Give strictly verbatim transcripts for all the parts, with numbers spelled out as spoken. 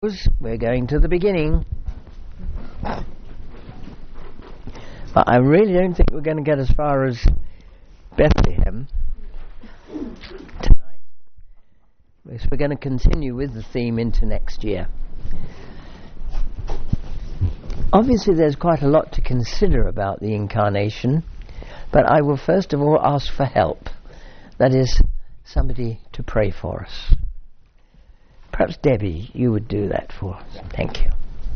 We're going to the beginning. But I really don't think we're going to get as far as Bethlehem tonight. Because we're going to continue with the theme into next year. Obviously there's quite a lot to consider about the incarnation, but I will first of all ask for help. That is, somebody to pray for us. Perhaps Debbie, you would do that for us. Thank you.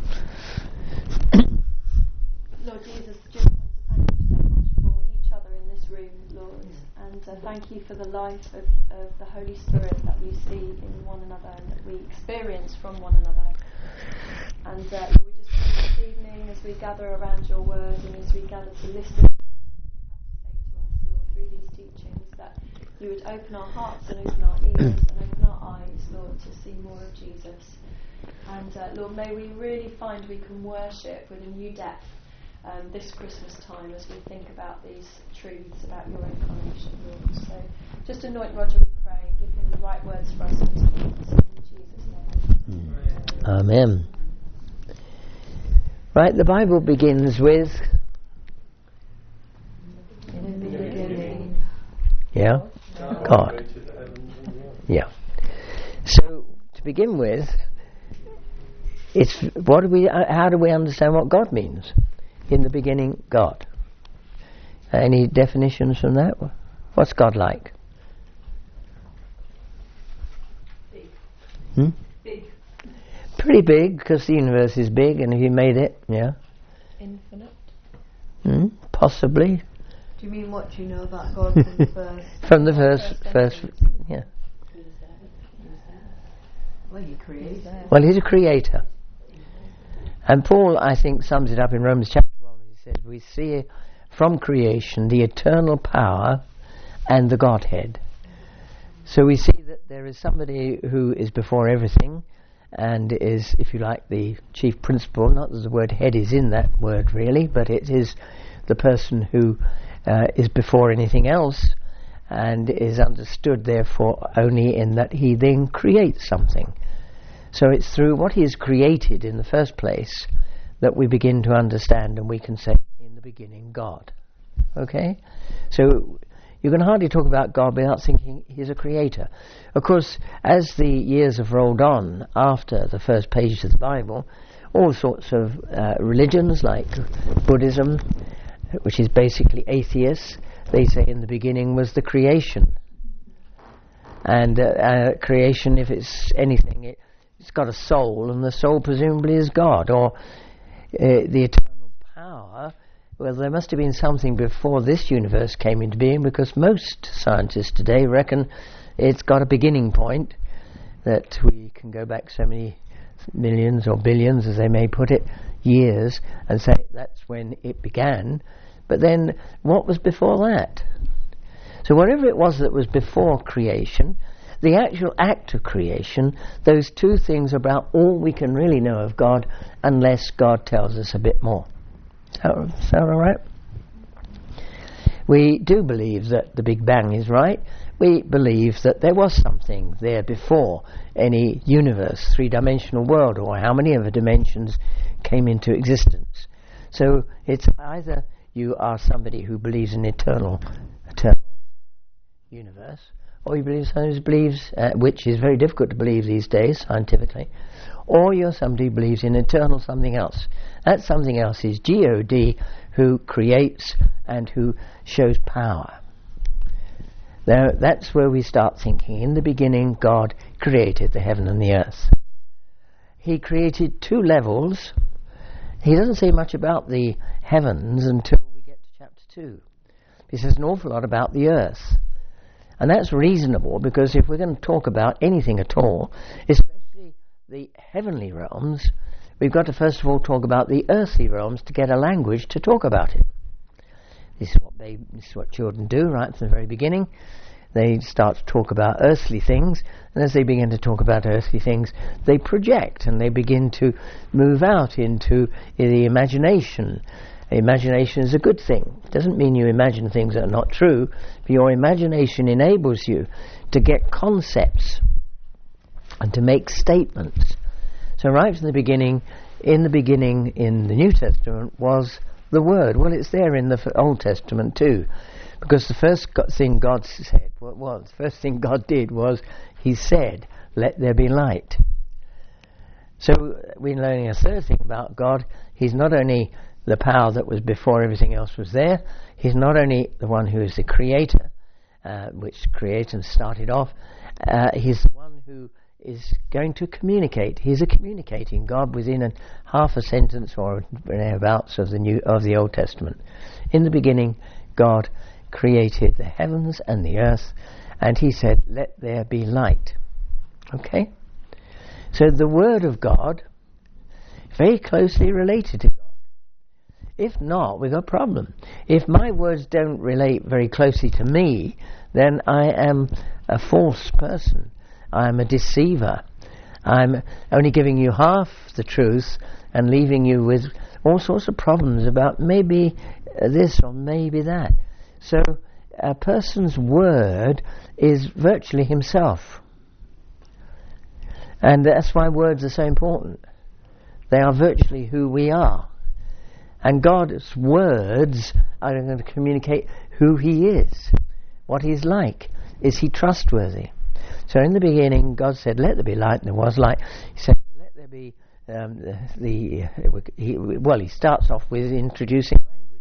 Lord Jesus, just want to thank you so much for each other in this room, Lord, and uh, thank you for the life of, of the Holy Spirit that we see in one another and that we experience from one another. And uh, Lord, we just pray this evening as we gather around your word and as we gather to listen to what you have to say to us, Lord, through these teachings, that you would open our hearts and open our ears and open our eyes, Lord, to see more of Jesus. And uh, Lord, may we really find we can worship with a new depth um, this Christmas time as we think about these truths about your incarnation, Lord. So just anoint Roger, we pray, and give him the right words for us to speak in Jesus' name. Amen. Right, the Bible begins with... In the beginning. Yeah? God. Yeah. So, to begin with, it's what do we? How do we understand what God means? In the beginning, God. Any definitions from that? What's God like? Big. Hmm? Big. Pretty big, because the universe is big, and if you made it, yeah. Infinite. Hmm? Possibly. Do you mean what you know about God from the first? From the first, first, yeah. Well, you create. Well, he's a creator. And Paul, I think, sums it up in Romans chapter one. He says, we see from creation the eternal power and the Godhead. So we see that there is somebody who is before everything and is, if you like, the chief principle. Not that the word head is in that word, really, but it is the person who uh, is before anything else and is understood, therefore, only in that he then creates something. So it's through what he has created in the first place that we begin to understand, and we can say, in the beginning, God. Okay? So you can hardly talk about God without thinking he's a creator. Of course, as the years have rolled on after the first pages of the Bible, all sorts of uh, religions like Buddhism, which is basically atheists, they say in the beginning was the creation. And uh, uh, creation, if it's anything, it, it's got a soul, and the soul presumably is God. Or uh, the eternal power, well, there must have been something before this universe came into being, because most scientists today reckon it's got a beginning point, that we can go back so many millions or billions, as they may put it, years, and say that's when it began. But then, what was before that? So whatever it was that was before creation, the actual act of creation, those two things are about all we can really know of God, unless God tells us a bit more. Sound, sound all right? We do believe that the Big Bang is right. We believe that there was something there before any universe, three-dimensional world, or how many of the dimensions came into existence. So it's either you are somebody who believes in eternal, eternal universe, or you believe somebody who believes, uh, which is very difficult to believe these days scientifically, or you're somebody who believes in eternal something else. That something else is G O D, who creates and who shows power. Now that's where we start thinking. In the beginning, God created the heaven and the earth. He created two levels. He doesn't say much about the heavens until we get to chapter two. He says an awful lot about the earth. And that's reasonable, because if we're going to talk about anything at all, especially the heavenly realms, we've got to first of all talk about the earthly realms to get a language to talk about it. This is what they, this is what children do right from the very beginning. They start to talk about earthly things, and as they begin to talk about earthly things, they project and they begin to move out into the imagination. Imagination is a good thing. It doesn't mean you imagine things that are not true, but your imagination enables you to get concepts and to make statements So right from the beginning, in the beginning in the New Testament was the Word. Well, it's there in the Old Testament too, because the first thing God said, what was the first thing God did was He said, "Let there be light." So we're learning a third thing about God. He's not only the power that was before everything else was there. He's not only the one who is the creator, uh, which created and started off. Uh, he's the one who is going to communicate. He's a communicating God within a half a sentence or thereabouts of the new of the Old Testament. In the beginning, God created the heavens and the earth, and He said, "Let there be light." Okay? So the Word of God, very closely related to God. If not, we've got a problem. If my words don't relate very closely to me, then I am a false person. I'm a deceiver. I'm only giving you half the truth and leaving you with all sorts of problems about maybe this or maybe that. So a person's word is virtually himself. And that's why words are so important. They are virtually who we are. And God's words are going to communicate who He is, what He's like. Is He trustworthy? So in the beginning, God said, "Let there be light," and there was light. He said, "Let there be um, the." the uh, he, well, He starts off with introducing language.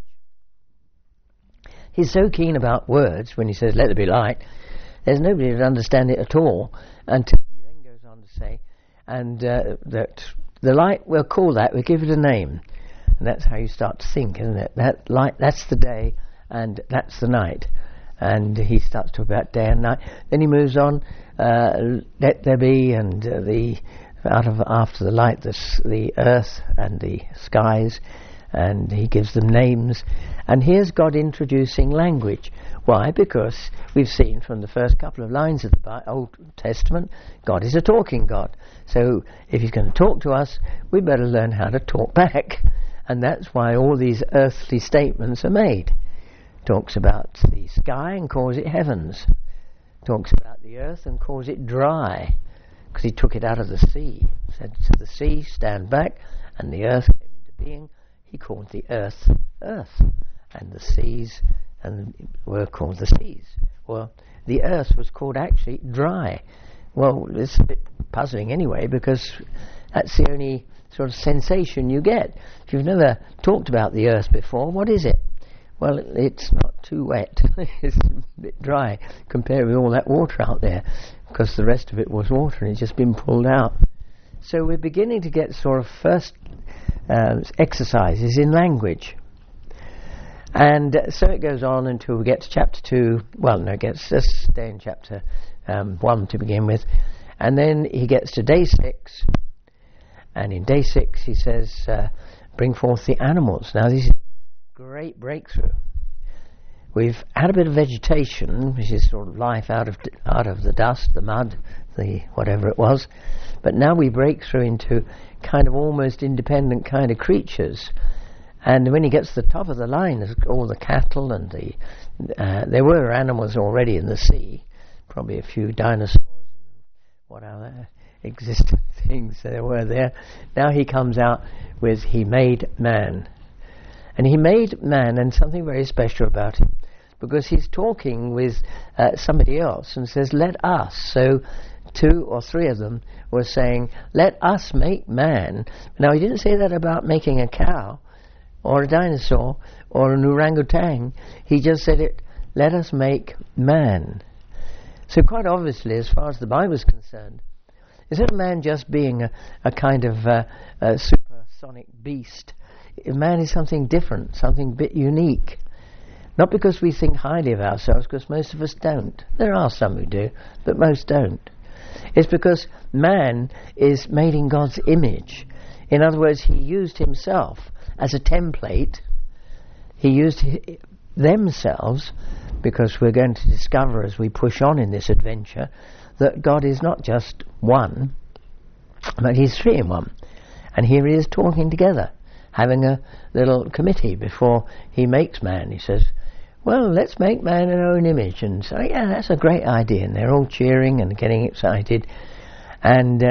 He's so keen about words when He says, "Let there be light." There's nobody who would understand it at all until He then goes on to say, and uh, that the light, we'll call that, we'll give it a name. And that's how you start to think, isn't it? That light, that's the day, and that's the night. And He starts to talk about day and night. Then He moves on, uh, let there be, and uh, the out of after the light, the the earth and the skies, and He gives them names. And here's God introducing language. Why? Because we've seen from the first couple of lines of the Old Testament, God is a talking God. So if He's going to talk to us, we better learn how to talk back. And that's why all these earthly statements are made. Talks about the sky and calls it heavens. Talks about the earth and calls it dry, because He took it out of the sea. Said to the sea, "Stand back," and the earth came into being. He called the earth earth, and the seas and were called the seas. Well, the earth was called actually dry. Well, it's a bit puzzling anyway, because that's the only sort of sensation you get. If you've never talked about the earth before, what is it? Well, it's not too wet. It's a bit dry compared with all that water out there, because the rest of it was water and it's just been pulled out. So we're beginning to get sort of first uh, exercises in language. And uh, so it goes on until we get to chapter two. Well, no, it gets, let's stay in chapter um, one to begin with. And then he gets to day six. And in day six he says, uh, bring forth the animals. Now this is a great breakthrough. We've had a bit of vegetation, which is sort of life out of out of the dust, the mud, the whatever it was. But now we break through into kind of almost independent kind of creatures. And when he gets to the top of the line, there's all the cattle and the... Uh, there were animals already in the sea, probably a few dinosaurs and what other existent things there were there. Now he comes out with, he made man. And he made man, and something very special about him, because he's talking with uh, somebody else and says, let us. So two or three of them were saying, let us make man. Now he didn't say that about making a cow or a dinosaur or an orangutan. He just said it, let us make man. So quite obviously, as far as the Bible is concerned, instead of man just being a, a kind of uh, a supersonic beast, man is something different, something a bit unique. Not because we think highly of ourselves, because most of us don't. There are some who do, but most don't. It's because man is made in God's image. In other words, he used himself as a template. He used hi- themselves, because we're going to discover as we push on in this adventure that God is not just one, but he's three in one. And here he is talking together, having a little committee before he makes man. He says, well, let's make man in our own image. And so, yeah, that's a great idea. And they're all cheering and getting excited. And uh,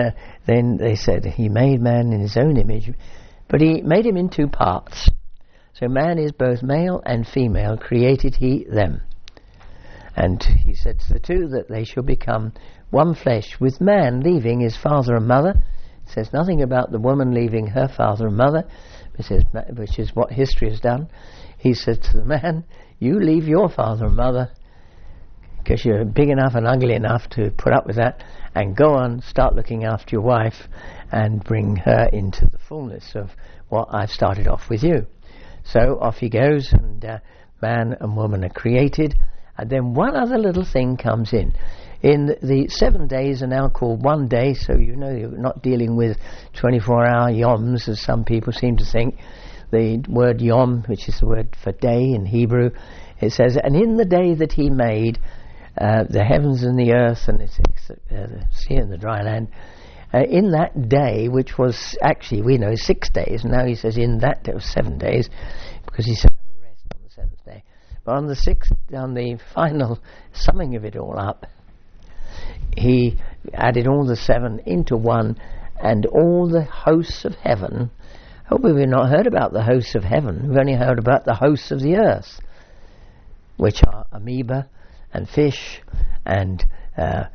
then they said he made man in his own image, but he made him in two parts. So man is both male and female, created he them. And he said to the two that they shall become one flesh, with man leaving his father and mother. It says nothing about the woman leaving her father and mother, which is, which is what history has done. He said to the man, you leave your father and mother, because you're big enough and ugly enough to put up with that, and go on, start looking after your wife and bring her into the fullness of what I've started off with you. So off he goes, and uh, man and woman are created. And then one other little thing comes in. In the seven days are now called one day, so you know you're not dealing with twenty-four hour yoms, as some people seem to think. The word yom, which is the word for day in Hebrew, it says, and in the day that he made uh, the heavens and the earth and the, uh, the sea and the dry land, uh, in that day, which was actually, we know, six days, and now he says in that day was seven days, because he said have a rest on the seventh day. But on the sixth, on the final summing of it all up, he added all the seven into one, and all the hosts of heaven. Hope we've not heard about the hosts of heaven. We've only heard about the hosts of the earth, which are amoeba and fish and uh,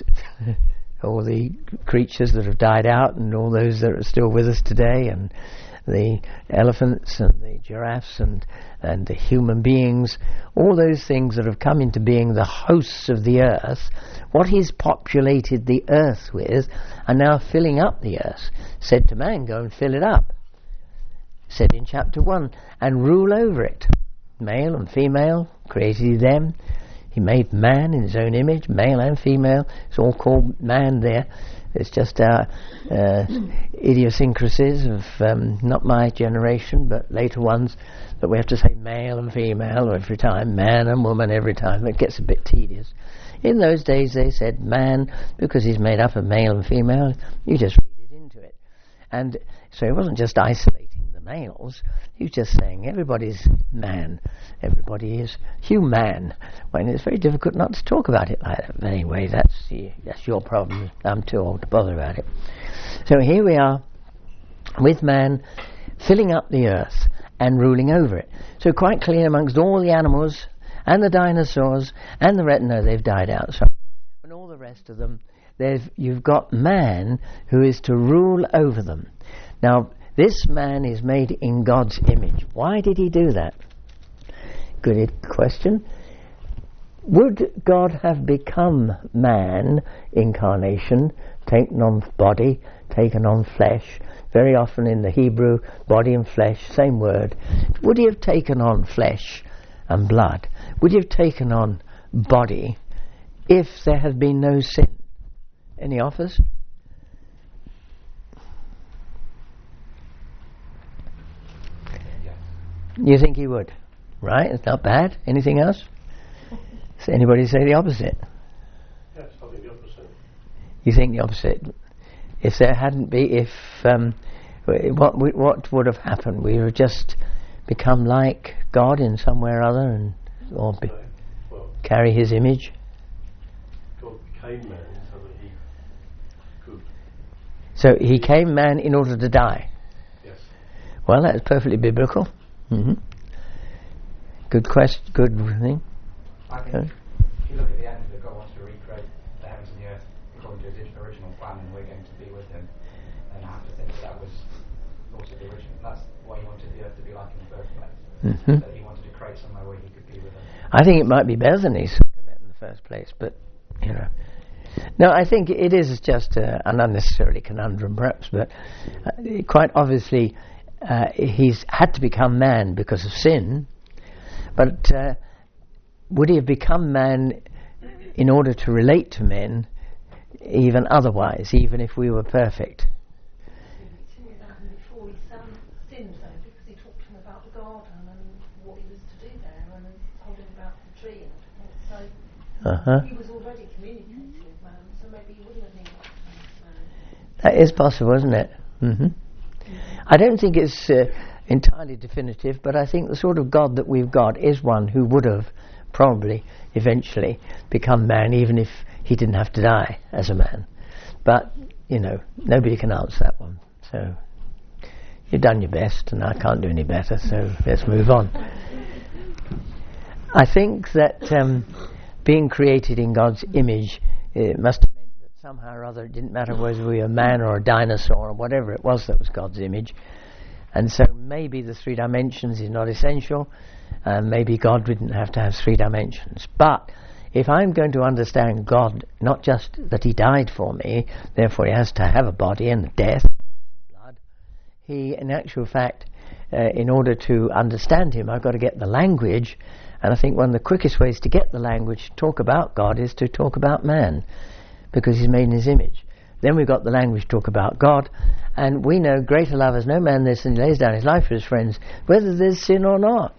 all the creatures that have died out and all those that are still with us today, and the elephants and the giraffes and, and the human beings, all those things that have come into being, the hosts of the earth, what he's populated the earth with, are now filling up the earth. Said to man, go and fill it up. Said in chapter one, and rule over it. Male and female, created he them. He made man in his own image, male and female. It's all called man there. It's just our uh, idiosyncrasies of um, not my generation, but later ones, that we have to say male and female every time, man and woman every time. It gets a bit tedious. In those days they said man, because he's made up of male and female, you just read it into it. And so it wasn't just isolating the males, he was just saying everybody's man, everybody is human. When it's very difficult not to talk about it like that. But anyway, that's the, that's your problem. I'm too old to bother about it. So here we are with man filling up the earth and ruling over it. So quite clear amongst all the animals and the dinosaurs and the ret- no, they've died out, sorry, and all the rest of them, they've, you've got man who is to rule over them. Now, this man is made in God's image. Why did he do that? Good question. Would God have become man, incarnation, taken on body, taken on flesh? Very often in the Hebrew, body and flesh, same word. Would he have taken on flesh and blood? Would he have taken on body if there had been no sin? Any offers? You think he would? Right, it's not bad. Anything else? Does anybody say the opposite? Yes, I think the opposite. You think the opposite? If there hadn't been, if um, what what would have happened? We would have just become like God in some way or other, and or be, okay. well, carry His image. God became man so that he could. So He came man in order to die. Yes. Well, that's perfectly biblical. Mm-hmm. Good question. Good thing. I think Okay. if you look at the end, that God wants to recreate the heavens and the earth according to His original plan, and we're going to be with Him. And I have to think that, that was also the original. That's what He wanted the earth to be like in the first place. Mm-hmm. That He wanted to create somewhere where He could be with us. I think it might be better than He thought of it in the first place, but you know. No, I think it is just uh, an unnecessarily conundrum, perhaps, but uh, quite obviously uh, He's had to become man because of sin. But uh, would He have become man in order to relate to men, even otherwise, even if we were perfect? Before his son sinned, though, because he talked to him about the garden and what he was to do there, and then told him about the tree and everything. So Uh-huh. he was already communicating with man, so maybe he wouldn't have needed man. That is possible, isn't it? Mm-hmm. I don't think it's uh, entirely definitive, but I think the sort of God that we've got is one who would have probably eventually become man, even if he didn't have to die as a man. But you know, nobody can answer that one. So you've done your best, and I can't do any better, so let's move on. I think that um, being created in God's image, it must have meant that somehow or other it didn't matter whether we were a man or a dinosaur or whatever it was that was God's image. And so maybe the three dimensions is not essential, and maybe God didn't have to have three dimensions. But if I'm going to understand God, not just that he died for me, therefore he has to have a body and death, blood, he, in actual fact, uh, in order to understand him, I've got to get the language. And I think one of the quickest ways to get the language to talk about God is to talk about man, because he's made in his image. Then we've got the language to talk about God, and we know greater love has no man this than he lays down his life for his friends, whether there's sin or not.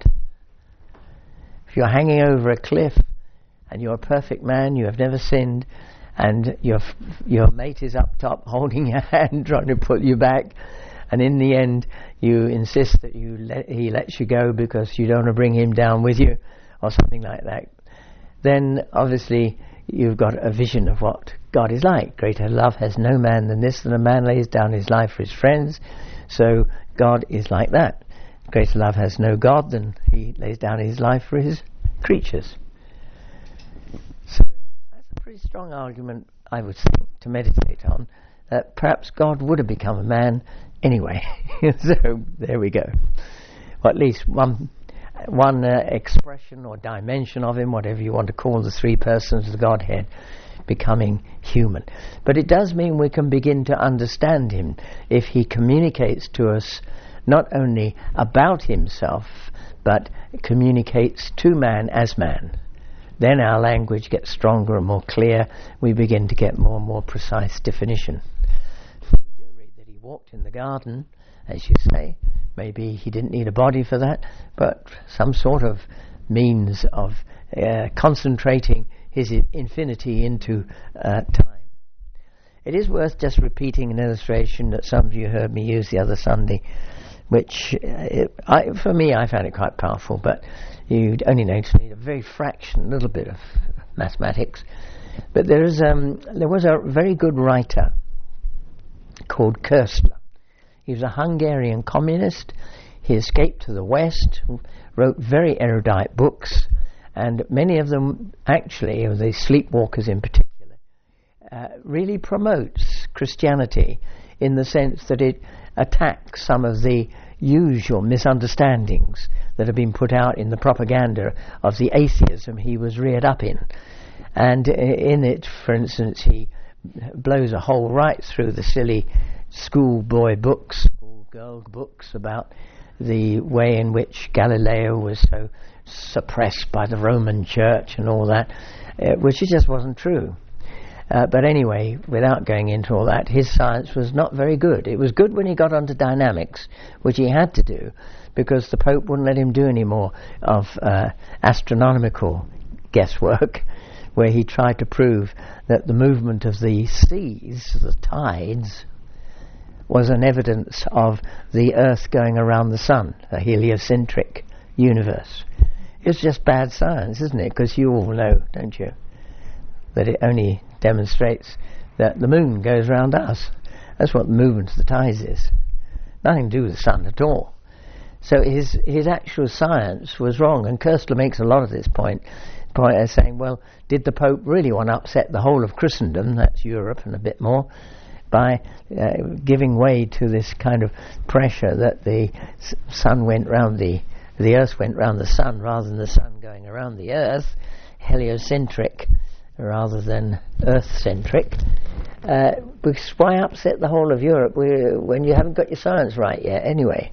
If you're hanging over a cliff and you're a perfect man, you have never sinned, and your your mate is up top holding your hand, trying to pull you back, and in the end you insist that you let, he lets you go because you don't want to bring him down with you, or something like that, then obviously you've got a vision of what God is like. Greater love has no man than this, than a man lays down his life for his friends. So God is like that. Greater love has no God than he lays down his life for his creatures. So that's a pretty strong argument, I would think, to meditate on, that perhaps God would have become a man anyway. So there we go. Or at least one one uh, expression or dimension of him, whatever you want to call the three persons of the Godhead, becoming human. But it does mean we can begin to understand him if he communicates to us not only about himself, but communicates to man as man. Then our language gets stronger and more clear. We begin to get more and more precise definition. We do read that he walked in the garden, as you say. Maybe he didn't need a body for that, but some sort of means of uh, concentrating his infinity into uh, time. It is worth just repeating an illustration that some of you heard me use the other Sunday, which uh, it, I, for me I found it quite powerful, but you only need to need a very fraction, a little bit of mathematics. But there is um, there was a very good writer called Koestler. He was a Hungarian communist. He escaped to the West, wrote very erudite books, and many of them, actually, of the sleepwalkers in particular, uh, really promotes Christianity in the sense that it attacks some of the usual misunderstandings that have been put out in the propaganda of the atheism he was reared up in. And in it, for instance, he blows a hole right through the silly schoolboy books, schoolgirl books about the way in which Galileo was so suppressed by the Roman Church and all that, uh, which it just wasn't true. Uh, but anyway, without going into all that, his science was not very good. It was good when he got onto dynamics, which he had to do, because the Pope wouldn't let him do any more of uh, astronomical guesswork, where he tried to prove that the movement of the seas, the tides, was an evidence of the Earth going around the Sun, a heliocentric universe. It's just bad science, isn't it? Because you all know, don't you, that it only demonstrates that the moon goes around us. That's what the movement of the tides is. Nothing to do with the sun at all. So his his actual science was wrong, and Koestler makes a lot of this point, point of saying, well, did the Pope really want to upset the whole of Christendom, that's Europe and a bit more, by uh, giving way to this kind of pressure that the s- sun went round the the Earth went round the sun rather than the sun going around the Earth, heliocentric rather than Earth-centric. Uh, because why upset the whole of Europe when you haven't got your science right yet anyway?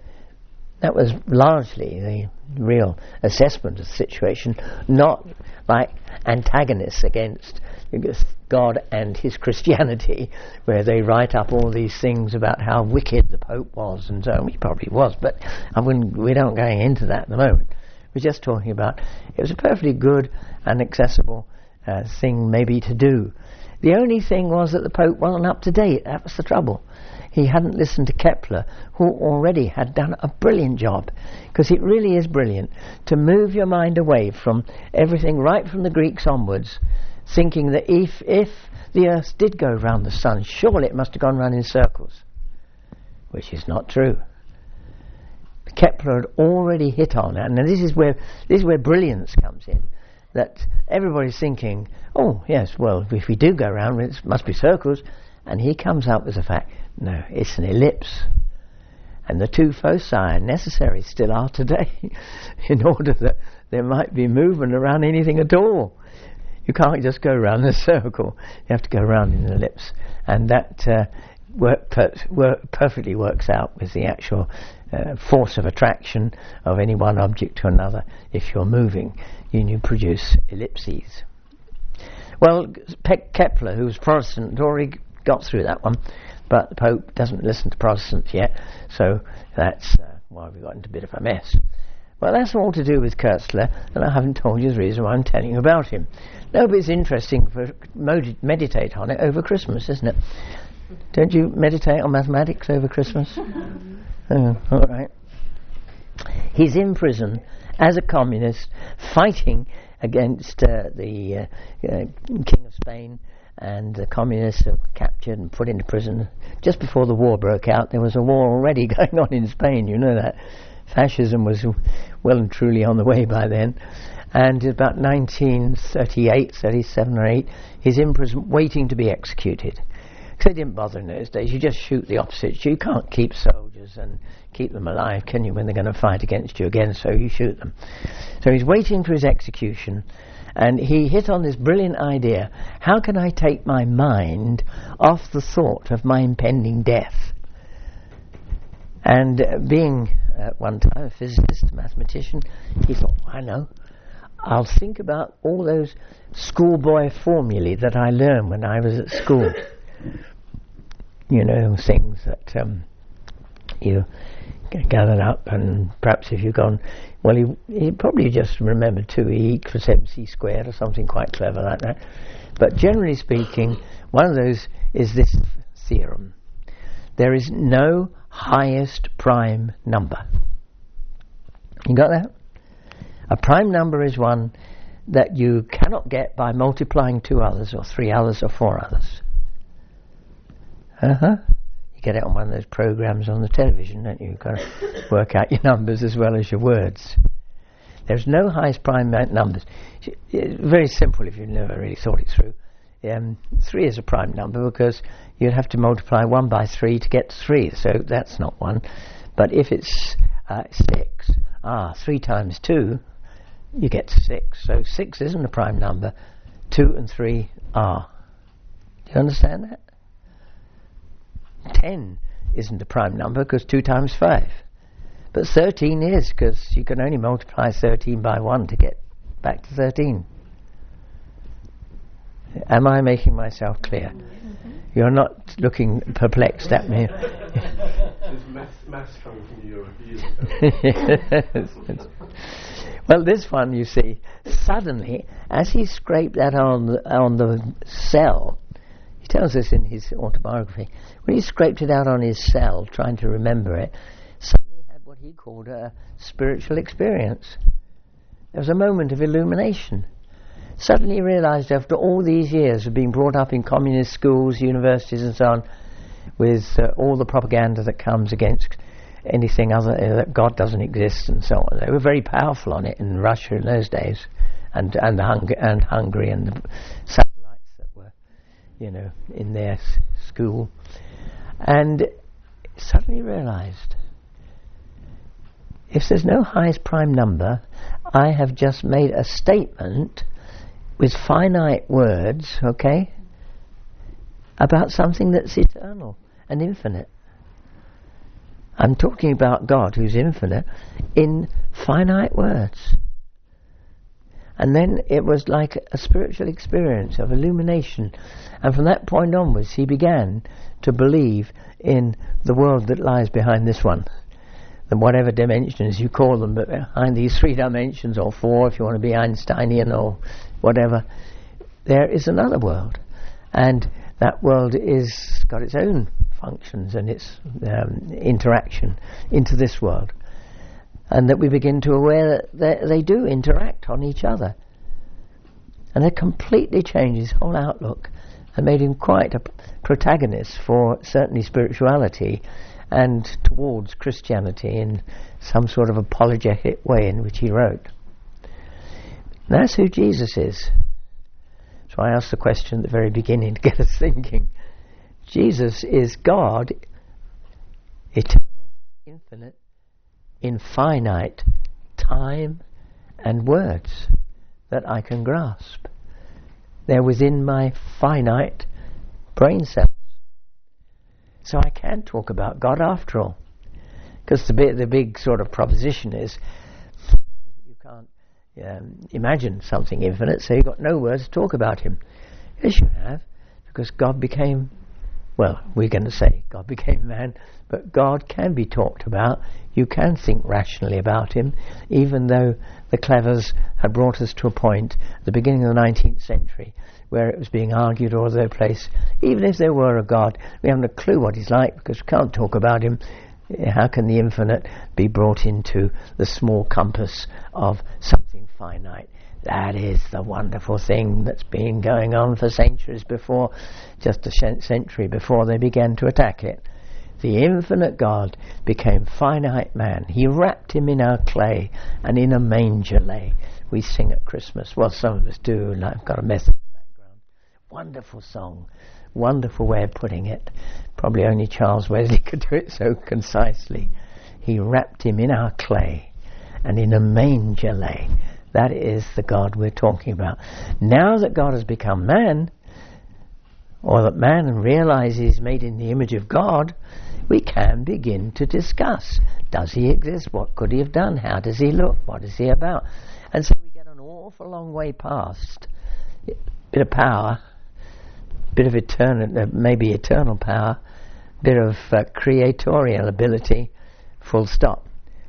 That was largely the real assessment of the situation, not like antagonists against God and his Christianity, where they write up all these things about how wicked the Pope was and so on. He probably was, but I wouldn't, we don't go into that at the moment. We're just talking about it was a perfectly good and accessible uh, thing maybe to do. The only thing was that the Pope wasn't up to date. That was the trouble. He hadn't listened to Kepler, who already had done a brilliant job, because it really is brilliant to move your mind away from everything right from the Greeks onwards, thinking that if if the Earth did go round the sun, surely it must have gone round in circles, which is not true. Kepler had already hit on it, and this is where this is where brilliance comes in. That everybody's thinking, oh yes, well, if we do go round, it must be circles, and he comes up with the fact, no, it's an ellipse. And the two foci are necessary, still are today, in order that there might be movement around anything at all. You can't just go around a circle, you have to go around in an ellipse. And that uh, work per- work perfectly works out with the actual uh, force of attraction of any one object to another. If you're moving, you, you produce ellipses. Well, Pe- Kepler, who was Protestant, had already got through that one, but the Pope doesn't listen to Protestants yet, so that's uh, why we got into a bit of a mess. Well, that's all to do with Kurzler, and I haven't told you the reason why I'm telling you about him. No, but it's interesting to mod- meditate on it over Christmas, isn't it? Don't you meditate on mathematics over Christmas? Oh, all right. He's in prison as a communist, fighting against uh, the uh, uh, King of Spain, and the communists are captured and put into prison. Just before the war broke out, there was a war already going on in Spain, you know that. Fascism was well and truly on the way by then. And about nineteen thirty-eight, thirty-seven or eight, he's in prison waiting to be executed. Because they didn't bother in those days. You just shoot the opposites. You can't keep soldiers and keep them alive, can you, when they're going to fight against you again, so you shoot them. So he's waiting for his execution, and he hit on this brilliant idea: how can I take my mind off the thought of my impending death? And uh, being at one time a physicist, a mathematician, he thought, I know, I'll think about all those schoolboy formulae that I learned when I was at school. You know, things that um, you gathered up, and perhaps if you've gone, well, he, he probably just remembered two E equals mc squared or something quite clever like that. But generally speaking, one of those is this theorem: there is no highest prime number. You got that? A prime number is one that you cannot get by multiplying two others or three others or four others. Uh-huh. You get it on one of those programs on the television, don't you? You've got to work out your numbers as well as your words. There's no highest prime numbers. It's very simple if you've never really thought it through. Um, three is a prime number because you'd have to multiply one by three to get three, so that's not one. But if it's uh, six, ah, three times two, you get six. So six isn't a prime number. Two and three are. Do you understand that? Ten isn't a prime number because two times five. But thirteen is, because you can only multiply thirteen by one to get back to thirteen. Am I making myself clear? Mm-hmm. You're not looking perplexed at me. There's maths, maths coming from Europe. Well, this one, you see, suddenly, as he scraped that on the, on the cell, he tells us in his autobiography, when he scraped it out on his cell, trying to remember it, suddenly he had what he called a spiritual experience. There was a moment of illumination. Suddenly he realised, after all these years of being brought up in communist schools, universities and so on, with uh, all the propaganda that comes against anything other, uh, that God doesn't exist and so on. They were very powerful on it in Russia in those days, and and, the Hung- and Hungary, and the satellites that were, you know, in their s- school. And suddenly realised, if there's no highest prime number, I have just made a statement with finite words, okay, about something that's eternal and infinite. I'm talking about God, who's infinite, in finite words. And then it was like a spiritual experience of illumination. And from that point onwards, he began to believe in the world that lies behind this one. And whatever dimensions you call them, but behind these three dimensions, or four if you want to be Einsteinian or whatever, there is another world. And that world is got its own functions and its um, interaction into this world. And that we begin to aware that they do interact on each other. And it completely changes his whole outlook and made him quite a p- protagonist for certainly spirituality and towards Christianity in some sort of apologetic way in which he wrote. That's who Jesus is. So I asked the question at the very beginning to get us thinking. Jesus is God, eternal, infinite, infinite time and words that I can grasp. They're within my finite brain cells. So I can talk about God after all. Because the big, the big sort of proposition is you can't um, imagine something infinite, so you've got no words to talk about him. Yes, you have, because God became, well, we're going to say God became man, but God can be talked about. You can think rationally about him, even though the clevers had brought us to a point at the beginning of the nineteenth century where it was being argued all over the place. Even if there were a God, we haven't a clue what he's like because we can't talk about him. How can the infinite be brought into the small compass of something finite? That is the wonderful thing that's been going on for centuries before, just a century before they began to attack it. The infinite God became finite man. He wrapped him in our clay and in a manger lay. We sing at Christmas. Well, some of us do. Like, I've got a Methodist background. Wonderful song. Wonderful way of putting it. Probably only Charles Wesley could do it so concisely. He wrapped him in our clay and in a manger lay. That is the God we're talking about. Now that God has become man, or that man realizes he's made in the image of God, we can begin to discuss. Does he exist? What could he have done? How does he look? What is he about? And so we get an awful long way past a bit of power, bit of eternal, uh, maybe eternal power, bit of uh, creatorial ability, full stop.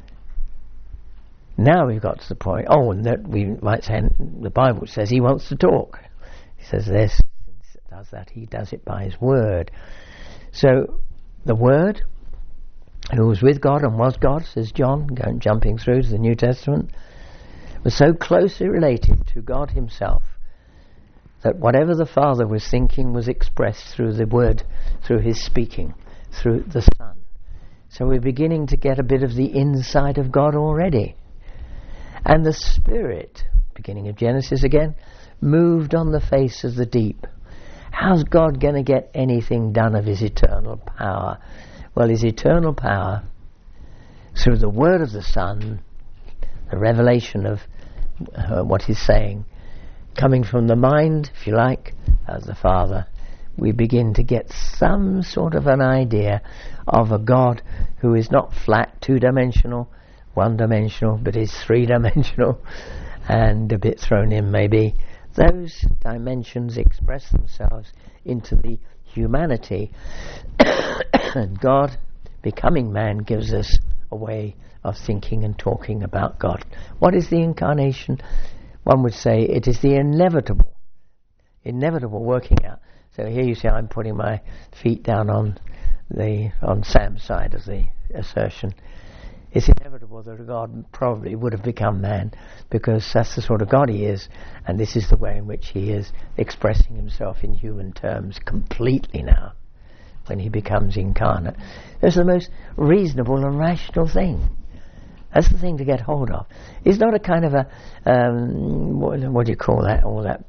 Now we've got to the point, oh, and that we might say, the Bible says he wants to talk. He says this, does that, he does it by his word. So, the Word, who was with God and was God, says John, going, jumping through to the New Testament, was so closely related to God himself that whatever the Father was thinking was expressed through the Word, through his speaking, through the Son. So we're beginning to get a bit of the inside of God already. And the Spirit, beginning of Genesis again, moved on the face of the deep. How's God going to get anything done of his eternal power? Well, his eternal power, through the word of the Son, the revelation of uh, what he's saying, coming from the mind, if you like, of the Father, we begin to get some sort of an idea of a God who is not flat, two-dimensional, one-dimensional, but is three-dimensional, and a bit thrown in maybe. Those dimensions express themselves into the humanity. And God, becoming man, gives us a way of thinking and talking about God. What is the incarnation? One would say it is the inevitable, inevitable working out. So here you see I'm putting my feet down on the on Sam's side of the assertion. It's inevitable that God probably would have become man, because that's the sort of God he is, and this is the way in which he is expressing himself in human terms completely now, when he becomes incarnate. It's the most reasonable and rational thing. That's the thing to get hold of. It's not a kind of a, um, what, what do you call that, all that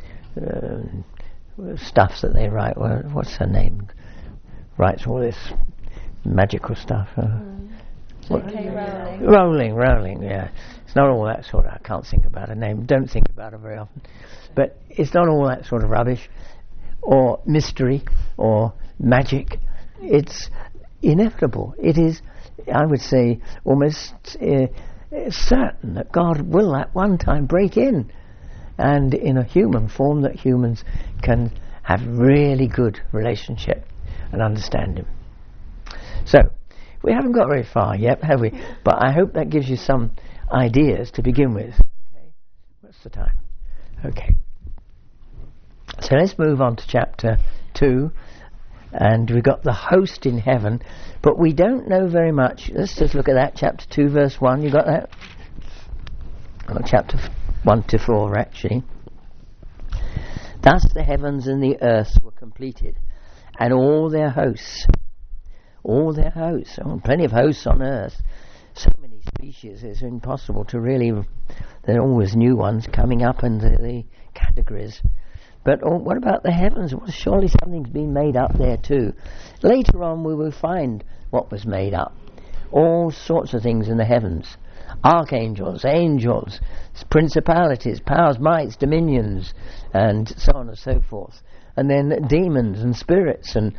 uh, stuff that they write, what's her name, writes all this magical stuff. Uh, Mm. J K Rowling. Rowling, Rowling, yeah. It's not all that sort of, I can't think about her name, don't think about her very often. But it's not all that sort of rubbish, or mystery, or magic. It's inevitable. It is, I would say, almost uh, certain that God will at one time break in, and in a human form that humans can have really good relationship and understand him. So, we haven't got very far yet, have we? But I hope that gives you some ideas to begin with. Okay, what's the time? Okay. So let's move on to chapter two. And we've got the host in heaven, but we don't know very much. Let's just look at that, chapter two, verse one. You got that? Well, chapter one to four, actually. Thus the heavens and the earth were completed, and all their hosts. All their hosts. Oh, plenty of hosts on earth. So many species, it's impossible to really... There are always new ones coming up in the, the categories. But oh, what about the heavens? Well, surely something's been made up there too. Later on we will find what was made up. All sorts of things in the heavens. Archangels, angels, principalities, powers, mights, dominions, and so on and so forth. And then demons and spirits and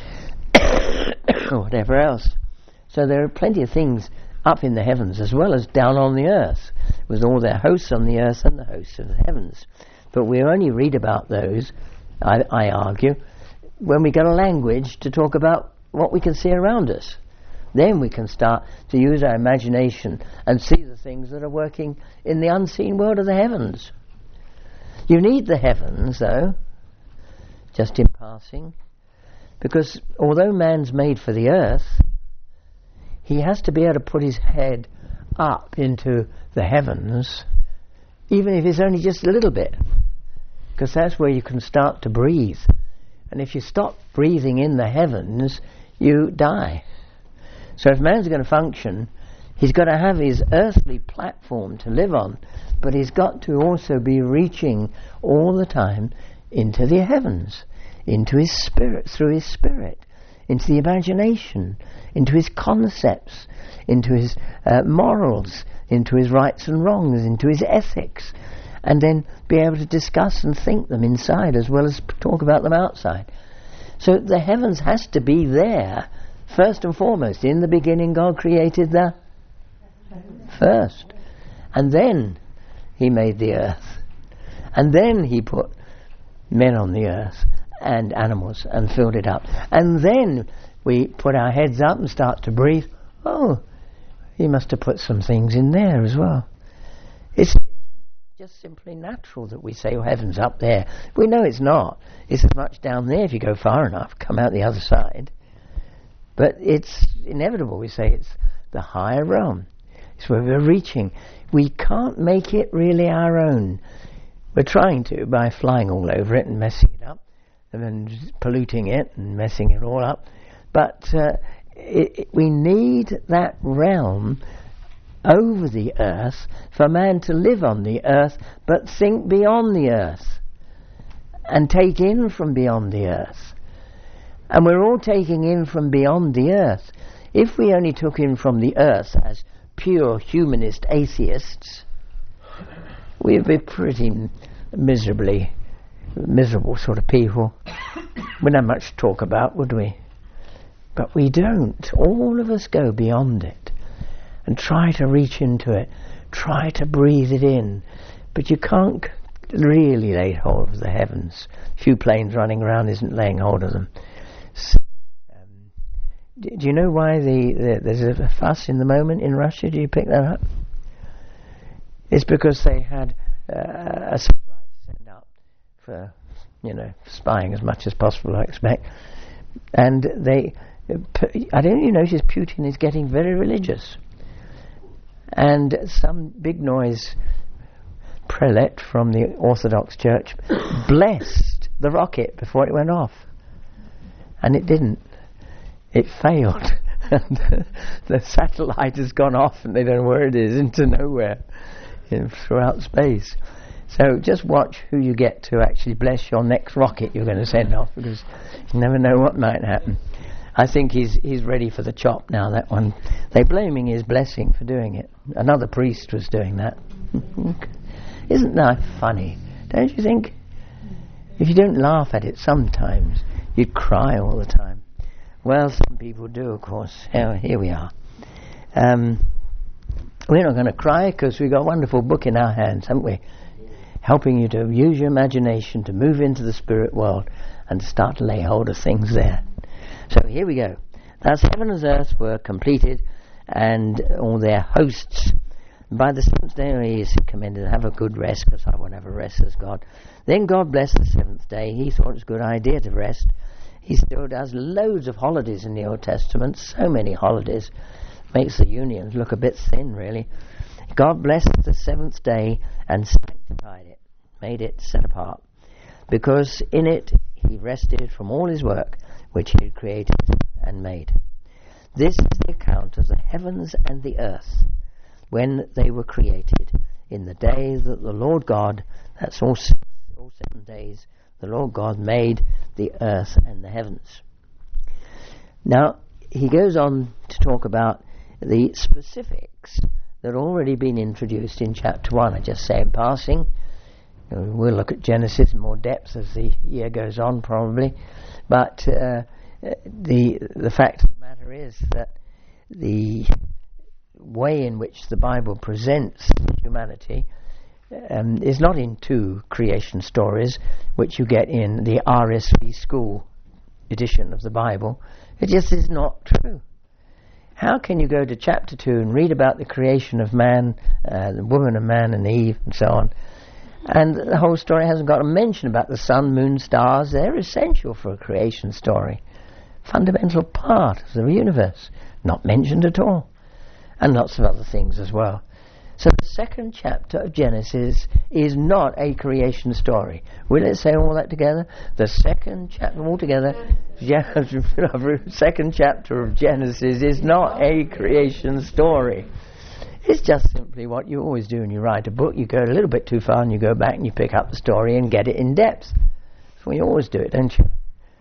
whatever else. So there are plenty of things up in the heavens as well as down on the earth, with all their hosts on the earth and the hosts of the heavens. But we only read about those, I, I argue, when we get a language to talk about what we can see around us. Then we can start to use our imagination and see the things that are working in the unseen world of the heavens. You need the heavens, though, just in passing, because although man's made for the earth, he has to be able to put his head up into the heavens, even if it's only just a little bit, because that's where you can start to breathe. And if you stop breathing in the heavens, you die. So if man's going to function, he's got to have his earthly platform to live on, but he's got to also be reaching all the time into the heavens, into his spirit, through his spirit, into the imagination, into his concepts, into his uh, morals, into his rights and wrongs, into his ethics, and then be able to discuss and think them inside as well as talk about them outside. So the heavens has to be there first and foremost. In the beginning God created the first, and then he made the earth, and then he put men on the earth and animals and filled it up, and then we put our heads up and start to breathe. Oh, he must have put some things in there as well. It's just simply natural that we say, oh, heaven's up there. We know it's not. It's as much down there if you go far enough, come out the other side. But it's inevitable. We say it's the higher realm. It's where we're reaching. We can't make it really our own. We're trying to by flying all over it and messing it up, and then polluting it and messing it all up. But uh, it, it, we need that realm over the earth for man to live on the earth, but think beyond the earth and take in from beyond the earth. And we're all taking in from beyond the earth. If we only took in from the earth as pure humanist atheists, we'd be pretty miserably miserable sort of people. We'd not have much to talk about, would we? But we don't. All of us go beyond it and try to reach into it, try to breathe it in. But you can't really lay hold of the heavens. A few planes running around isn't laying hold of them. So, um, do, do you know why the, the there's a fuss in the moment in Russia? Do you pick that up? It's because they had uh, a satellite sent up for, you know, spying as much as possible, I expect. And they, I don't know, you notice Putin is getting very religious. And some big noise prelate from the Orthodox Church blessed the rocket before it went off. And it didn't. It failed. And the satellite has gone off and they don't know where it is, into nowhere, you know, throughout space. So just watch who you get to actually bless your next rocket you're going to send off, because you never know what might happen. I think he's he's ready for the chop now, that one. They're blaming his blessing for doing it. Another priest was doing that. Isn't that funny? Don't you think? If you don't laugh at it sometimes, you'd cry all the time. Well, some people do, of course. Here, here we are. Um, we're not going to cry because we've got a wonderful book in our hands, haven't we? Helping you to use your imagination to move into the spirit world and to start to lay hold of things there. So here we go. Thus heaven and earth were completed, and all their hosts. By the seventh day he is commended to have a good rest, because I won't have a rest as God. Then God blessed the seventh day. He thought it was a good idea to rest. He still does loads of holidays in the Old Testament, so many holidays. Makes the unions look a bit thin, really. God blessed the seventh day and sanctified it, made it set apart. because in it he rested from all his work which he had created and made. This is the account of the heavens and the earth when they were created, in the day that the Lord God, that's all, six, all seven days, the Lord God made the earth and the heavens. Now, he goes on to talk about the specifics that have already been introduced in chapter one. I just say in passing, we'll look at Genesis in more depth as the year goes on probably, but uh, the the fact of the matter is that the way in which the Bible presents humanity um, is not in two creation stories which you get in the R S V school edition of the Bible. It just is not true. How can you go to chapter two and read about the creation of man, uh, the woman and man and Eve and so on, and the whole story hasn't got a mention about the sun, moon, stars? They're essential for a creation story. Fundamental part of the universe. Not mentioned at all. And lots of other things as well. So the second chapter of Genesis is not a creation story. Will it say all that together? The second chapter altogether, second chapter of Genesis is not a creation story. It's just simply what you always do when you write a book. You go a little bit too far and you go back and you pick up the story and get it in depth. That's what you always do it, don't you?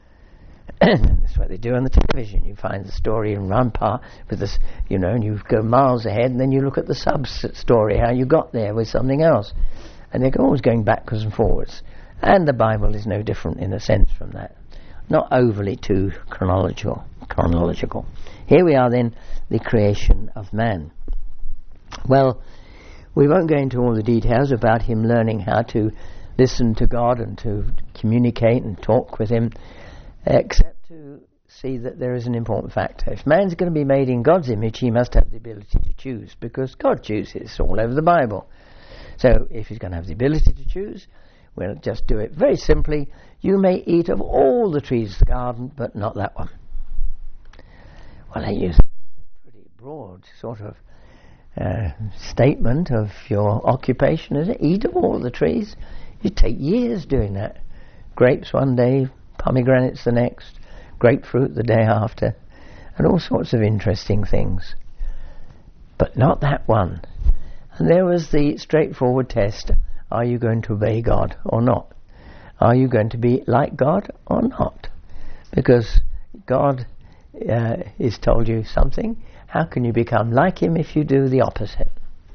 That's what they do on the television. You find the story in one part with this, you know, and you go miles ahead, and then you look at the sub-story, how you got there with something else. And they're always going backwards and forwards. And the Bible is no different in a sense from that. Not overly too chronological. chronological. Here we are then, the creation of man. Well, we won't go into all the details about him learning how to listen to God and to communicate and talk with him, except to see that there is an important factor. If man's going to be made in God's image, he must have the ability to choose, because God chooses all over the Bible. So if he's going to have the ability to choose, we'll just do it very simply. You may eat of all the trees of the garden, but not that one. Well, I use a pretty broad sort of uh, statement of your occupation, is it? Eat of all the trees. You take years doing that. Grapes one day, pomegranates the next, grapefruit the day after, and all sorts of interesting things. But not that one. And there was the straightforward test. Are you going to obey God or not? Are you going to be like God or not? Because God uh, has told you something. How can you become like him if you do the opposite?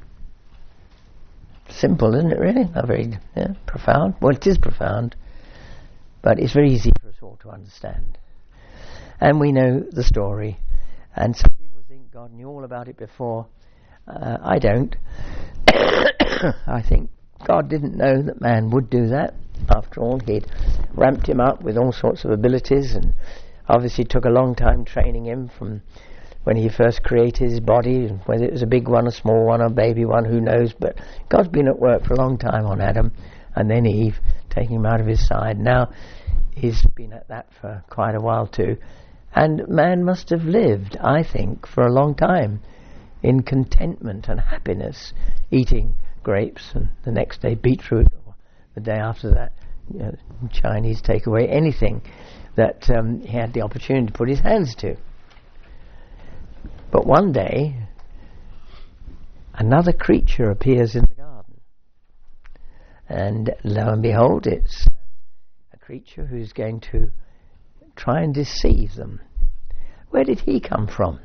Simple, isn't it, really? Not very yeah, profound. Well, it is profound, but it's very easy for us all to understand. And we know the story. And some people think God knew all about it before. Uh, I don't. I think God didn't know that man would do that. After all, he'd ramped him up with all sorts of abilities, and obviously took a long time training him from when he first created his body, whether it was a big one, a small one, a baby one, who knows. But God's been at work for a long time on Adam, and then Eve, taking him out of his side. Now he's been at that for quite a while too. And man must have lived, I think, for a long time in contentment and happiness, eating grapes and the next day beetroot, or the day after that you know, Chinese takeaway, anything that um, he had the opportunity to put his hands to. But one day another creature appears in the garden, and lo and behold, it's a creature who's going to try and deceive them. Where did he come from?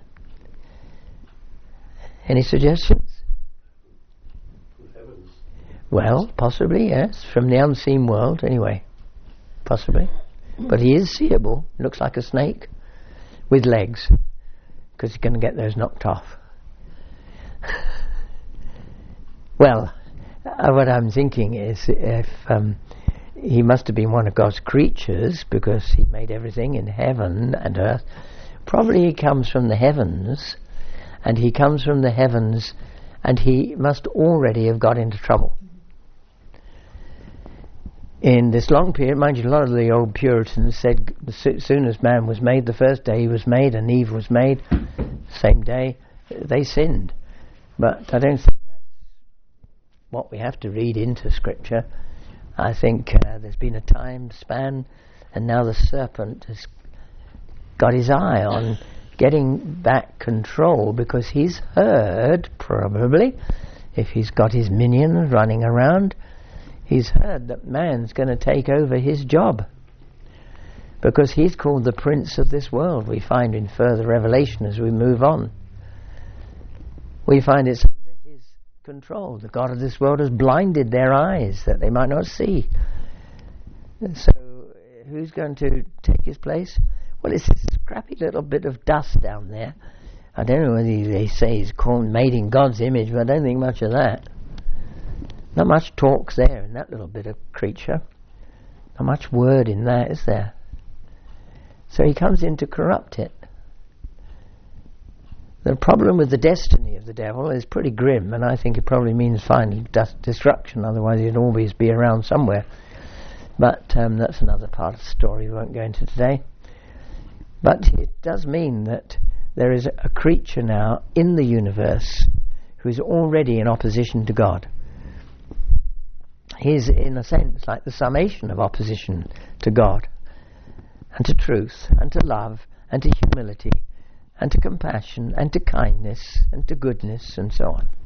Any suggestions? Heavens. Well, possibly, yes. From the unseen world, anyway. Possibly. But he is seeable. Looks like a snake with legs, because he's going to get those knocked off. Well, uh, what I'm thinking is if um, he must have been one of God's creatures, because he made everything in heaven and earth. Probably he comes from the heavens, and he comes from the heavens, and he must already have got into trouble. In this long period, mind you, a lot of the old Puritans said as soon as man was made, the first day he was made and Eve was made, same day, they sinned. But I don't think that's what we have to read into Scripture. I think uh, there's been a time span, and now the serpent has got his eye on getting back control, because he's heard, probably, if he's got his minions running around, he's heard that man's going to take over his job. Because he's called the prince of this world, we find in further revelation as we move on. We find it's under his control. The God of this world has blinded their eyes that they might not see. And so, who's going to take his place? Well, it's this scrappy little bit of dust down there. I don't know whether they say he's called, made in God's image, but I don't think much of that. Not much talk's there in that little bit of creature. Not much word in that, is there? So he comes in to corrupt it. The problem with the destiny of the devil is pretty grim, and I think it probably means final dust destruction, otherwise he'd always be around somewhere. But um, that's another part of the story we won't go into today. But it does mean that there is a, a creature now in the universe who is already in opposition to God. He is, in a sense, like the summation of opposition to God, and to truth, and to love, and to humility, and to compassion, and to kindness, and to goodness, and so on.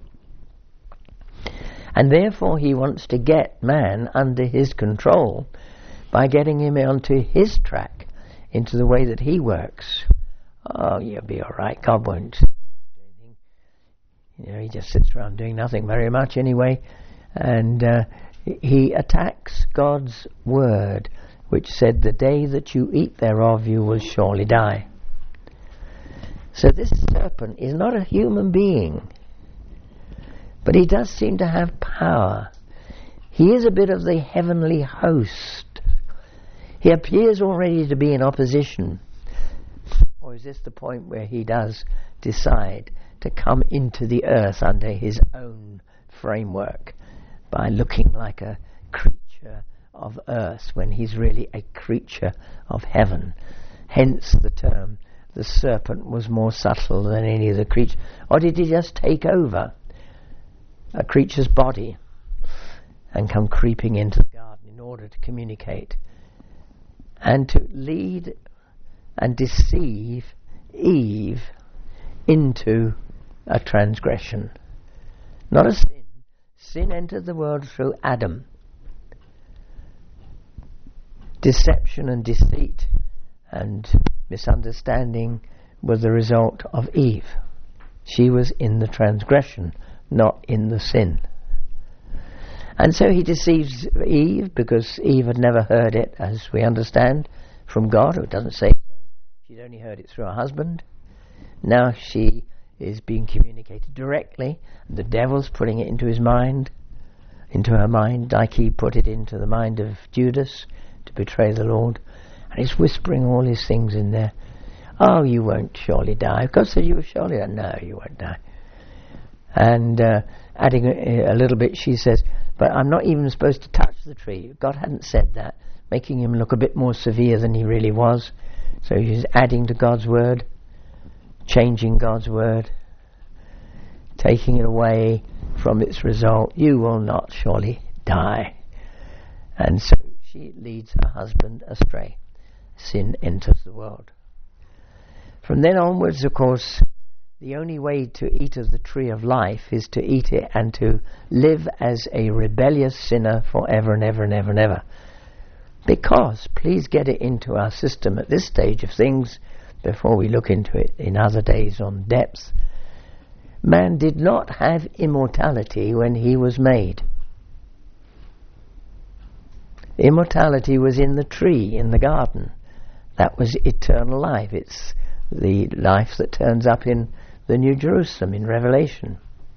And therefore he wants to get man under his control by getting him onto his track, into the way that he works. Oh, you'll be all right. God won't do anything. You know, he just sits around doing nothing very much anyway. And uh, he attacks God's word, which said, "The day that you eat thereof, you will surely die." So this serpent is not a human being, but he does seem to have power. He is a bit of the heavenly host. He appears already to be in opposition. Or is this the point where he does decide to come into the earth under his own framework by looking like a creature of earth when he's really a creature of heaven? Hence the term, the serpent was more subtle than any of the creatures. Or did he just take over a creature's body and come creeping into the garden in order to communicate and to lead and deceive Eve into a transgression? Not a sin. Sin entered the world through Adam. Deception and deceit and misunderstanding were the result of Eve. She was in the transgression, not in the sin. And so he deceives Eve, because Eve had never heard it, as we understand, from God, who doesn't say so. She'd only heard it through her husband. Now she is being communicated directly, and the devil's putting it into his mind, into her mind, like he put it into the mind of Judas to betray the Lord. And he's whispering all these things in there. Oh, you won't surely die. God said you will surely die. No, you won't die. And uh, adding a, a little bit, she says, but I'm not even supposed to touch the tree. God hadn't said that, making him look a bit more severe than he really was. So he's adding to God's word, changing God's word, taking it away from its result. You will not surely die. And so she leads her husband astray. Sin enters the world. From then onwards, of course, the only way to eat of the tree of life is to eat it and to live as a rebellious sinner forever and ever and ever and ever. Because, please get it into our system at this stage of things, before we look into it in other days on depth, man did not have immortality when he was made. Immortality was in the tree, in the garden. That was eternal life. It's the life that turns up in the New Jerusalem in Revelation.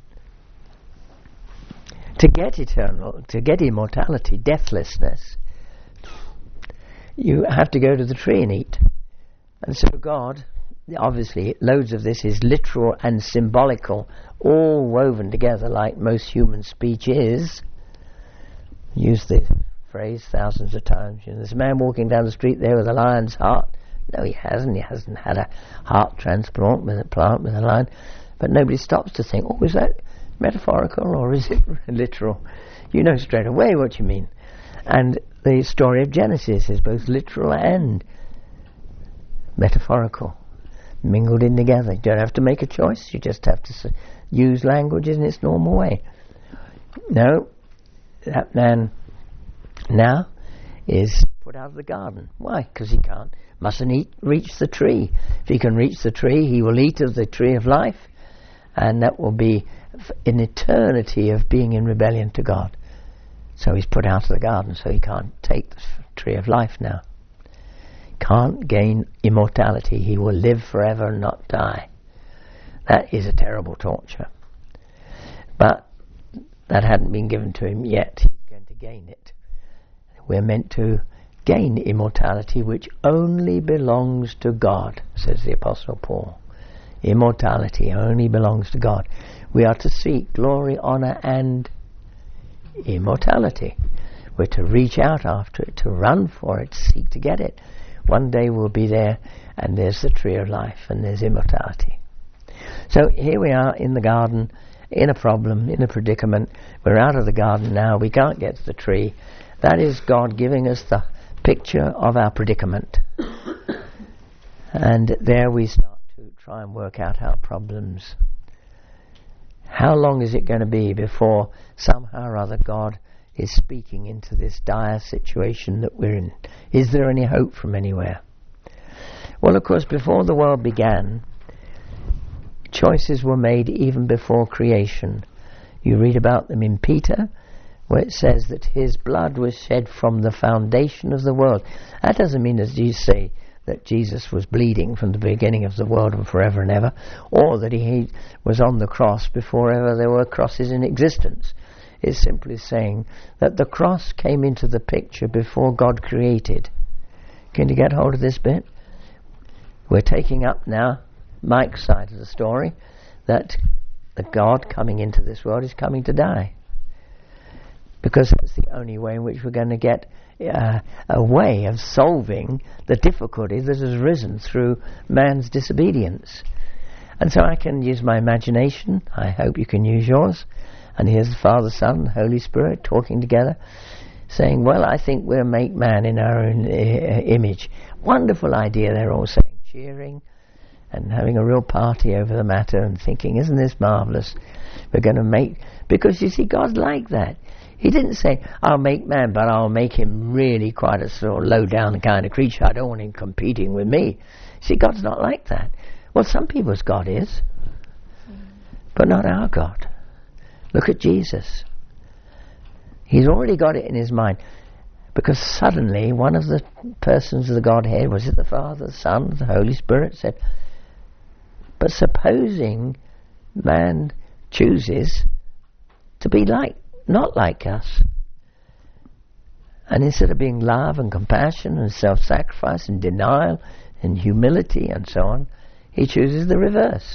To get eternal, to get immortality, deathlessness, you have to go to the tree and eat. And so God, obviously, loads of this is literal and symbolical, all woven together like most human speech is. Use the phrase thousands of times. You know, there's a man walking down the street there with a lion's heart. No, he hasn't. He hasn't had a heart transplant with a plant with a lion. But nobody stops to think, oh, is that metaphorical or is it literal? You know straight away what you mean. And the story of Genesis is both literal and metaphorical, mingled in together. You don't have to make a choice, you just have to s- use language in its normal way. No, that man now is put out of the garden. Why? Because he can't, mustn't eat, reach the tree. If he can reach the tree, he will eat of the tree of life, and that will be an eternity of being in rebellion to God. So he's put out of the garden, so he can't take the tree of life now. Can't gain immortality. He will live forever and not die. That is a terrible torture. But that hadn't been given to him yet. He's going to gain it. We're meant to gain immortality, which only belongs to God, says the Apostle Paul. Immortality only belongs to God. We are to seek glory, honor, and immortality. We're to reach out after it, to run for it, seek to get it. One day we'll be there, and there's the tree of life, and there's immortality. So here we are in the garden, in a problem, in a predicament. We're out of the garden now, we can't get to the tree. That is God giving us the picture of our predicament. And there we start to try and work out our problems. How long is it going to be before somehow or other God is speaking into this dire situation that we're in? Is there any hope from anywhere? Well, of course, before the world began, choices were made even before creation. You read about them in Peter, where it says that his blood was shed from the foundation of the world. That doesn't mean, as you say, that Jesus was bleeding from the beginning of the world and forever and ever, or that he was on the cross before ever there were crosses in existence. It's simply saying that the cross came into the picture before God created. Can you get hold of this bit? We're taking up now Mike's side of the story, that the God coming into this world is coming to die. Because that's the only way in which we're going to get uh, a way of solving the difficulty that has risen through man's disobedience. And so I can use my imagination. I hope you can use yours. And here's the Father, Son, and Holy Spirit talking together, saying, well, I think we'll make man in our own uh, image. Wonderful idea, they're all saying, cheering and having a real party over the matter and thinking, isn't this marvellous? We're going to make... Because, you see, God's like that. He didn't say, I'll make man, but I'll make him really quite a sort of low-down kind of creature. I don't want him competing with me. See, God's not like that. Well, some people's God is, but not our God. Look at Jesus. He's already got it in his mind. Because suddenly, one of the persons of the Godhead, was it the Father, the Son, the Holy Spirit, said, but supposing man chooses to be like, not like us, and instead of being love and compassion and self-sacrifice and denial and humility and so on, he chooses the reverse.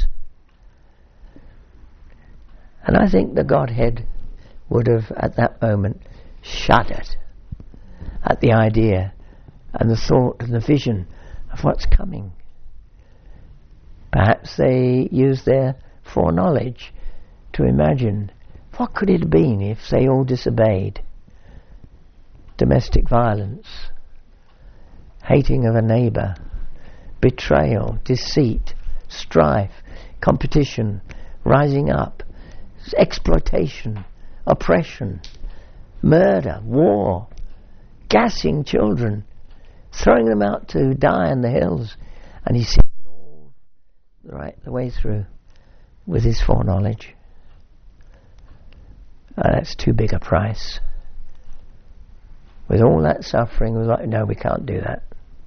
And I think the Godhead would have at that moment shuddered at the idea and the thought and the vision of what's coming. Perhaps they used their foreknowledge to imagine, what could it have been if they all disobeyed? Domestic violence, hating of a neighbour, betrayal, deceit, strife, competition, rising up, exploitation, oppression, murder, war, gassing children, throwing them out to die in the hills. And he sees it all right the way through with his foreknowledge. Oh, that's too big a price. With all that suffering, we're like, no, we can't do that.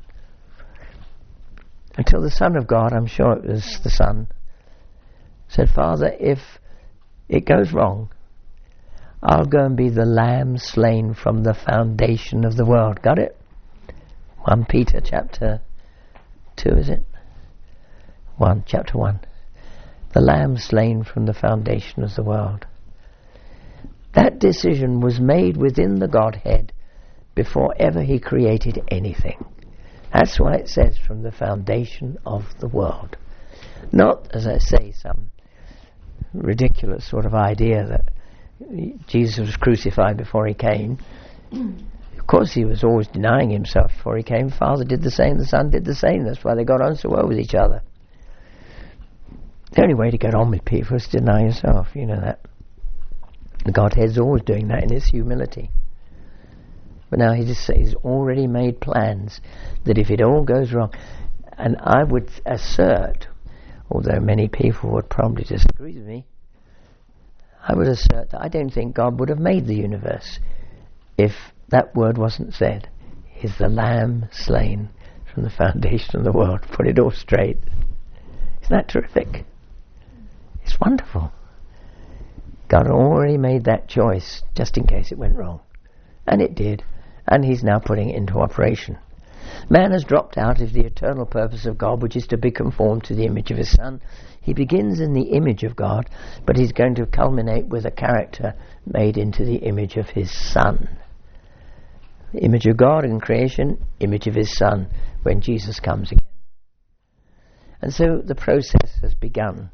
Until the Son of God, I'm sure it was the Son, said, Father, if it goes wrong, I'll go and be the lamb slain from the foundation of the world. Got it? First Peter chapter two, is it? one, chapter one. The lamb slain from the foundation of the world. That decision was made within the Godhead before ever he created anything. That's why it says from the foundation of the world. Not, as I say, some ridiculous sort of idea that Jesus was crucified before he came. course, he was always denying himself before he came. Father did the same, the Son did the same. That's why they got on so well with each other. The only way to get on with people is to deny yourself. You know that. The Godhead's always doing that in his humility. But now he just he's already made plans that if it all goes wrong, and I would assert, although many people would probably disagree with me, I would assert that I don't think God would have made the universe if that word wasn't said. Is the Lamb slain from the foundation of the world? Put it all straight. Isn't that terrific? It's wonderful. God already made that choice just in case it went wrong. And it did. And he's now putting it into operation. Man has dropped out of the eternal purpose of God, which is to be conformed to the image of his Son. He begins in the image of God, but he's going to culminate with a character made into the image of his Son. Image of God in creation, image of his Son when Jesus comes again. And so the process has begun.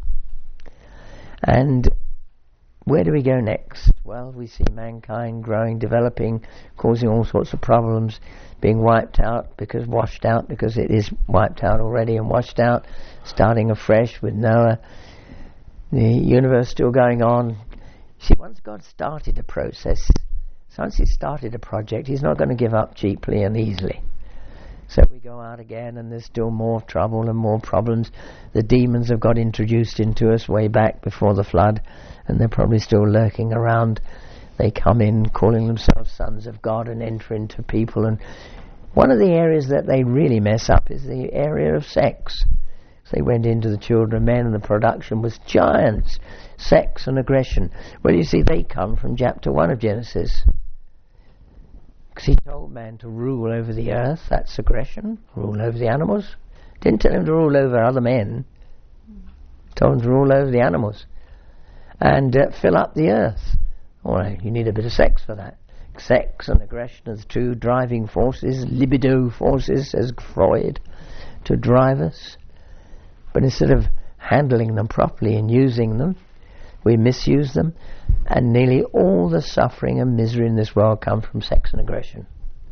And where do we go next? Well, we see mankind growing, developing, causing all sorts of problems, being wiped out, because washed out, because it is wiped out already and washed out, starting afresh with Noah, the universe still going on. See, once God started a process, once he started a project, he's not going to give up cheaply and easily. So we go out again and there's still more trouble and more problems. The demons have got introduced into us way back before the flood, and they're probably still lurking around. They come in calling themselves sons of God and enter into people. And one of the areas that they really mess up is the area of sex. So they went into the children of men and the production was giants. Sex and aggression. Well, you see, they come from chapter one of Genesis. Because he told man to rule over the earth. That's aggression. Rule over the animals. Didn't tell him to rule over other men. Told him to rule over the animals. And uh, fill up the earth. All right, you need a bit of sex for that. Sex and aggression are the two driving forces, libido forces, says Freud, to drive us. But instead of handling them properly and using them, we misuse them, and nearly all the suffering and misery in this world come from sex and aggression.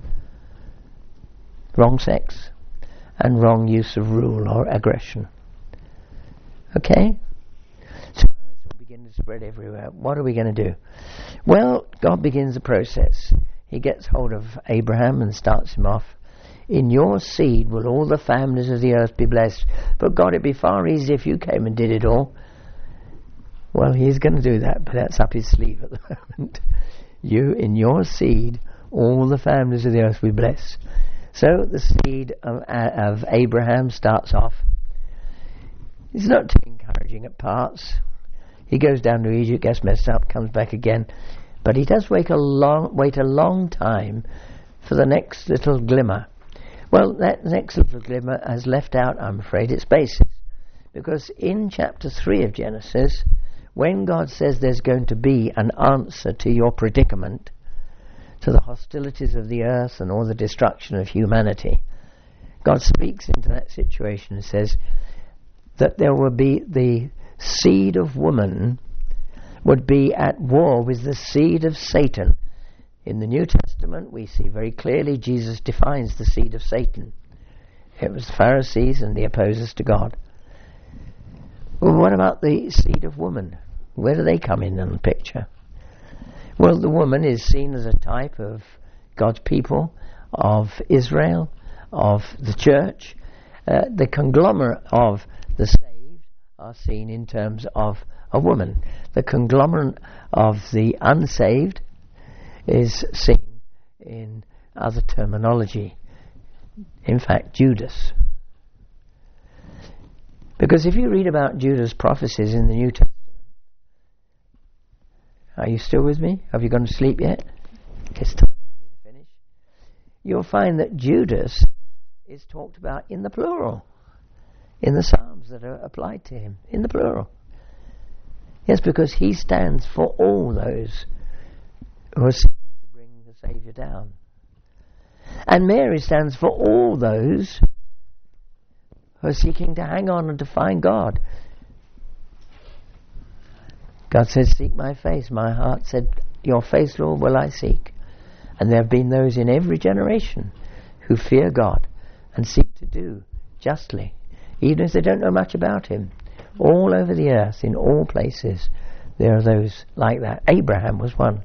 Wrong sex and wrong use of rule or aggression. Okay? So it's beginning to spread everywhere. What are we going to do? Well, God begins the process. He gets hold of Abraham and starts him off. In your seed will all the families of the earth be blessed. But God, it'd be far easier if you came and did it all. Well, he's going to do that, but that's up his sleeve at the moment. You, in your seed, all the families of the earth will be blessed. So the seed of, of Abraham starts off. It's not too encouraging at parts. He goes down to Egypt, gets messed up, comes back again. But he does wait a long, wait a long time for the next little glimmer. Well, that next little glimmer has left out, I'm afraid, its basis. Because in chapter three of Genesis, when God says there's going to be an answer to your predicament, to the hostilities of the earth and all the destruction of humanity, God speaks into that situation and says that there will be the seed of woman would be at war with the seed of Satan. In the New Testament, we see very clearly Jesus defines the seed of Satan. It was the Pharisees and the opposers to God. Well, what about the seed of woman? Where do they come in in the picture? Well, the woman is seen as a type of God's people, of Israel, of the church. Uh, the conglomerate of the saved are seen in terms of a woman. The conglomerate of the unsaved is seen in other terminology. In fact, Judas. Because if you read about Judas' prophecies in the New Testament, are you still with me? Have you gone to sleep yet? It's time for me to finish. You'll find that Judas is talked about in the plural, in the Psalms that are applied to him, in the plural. Yes, because he stands for all those who are seeking to bring the Saviour down. And Mary stands for all those who are seeking to hang on and to find God. God says, seek my face. My heart said, your face, Lord, will I seek. And there have been those in every generation who fear God and seek to do justly, even if they don't know much about him. All over the earth, in all places, there are those like that. Abraham was one.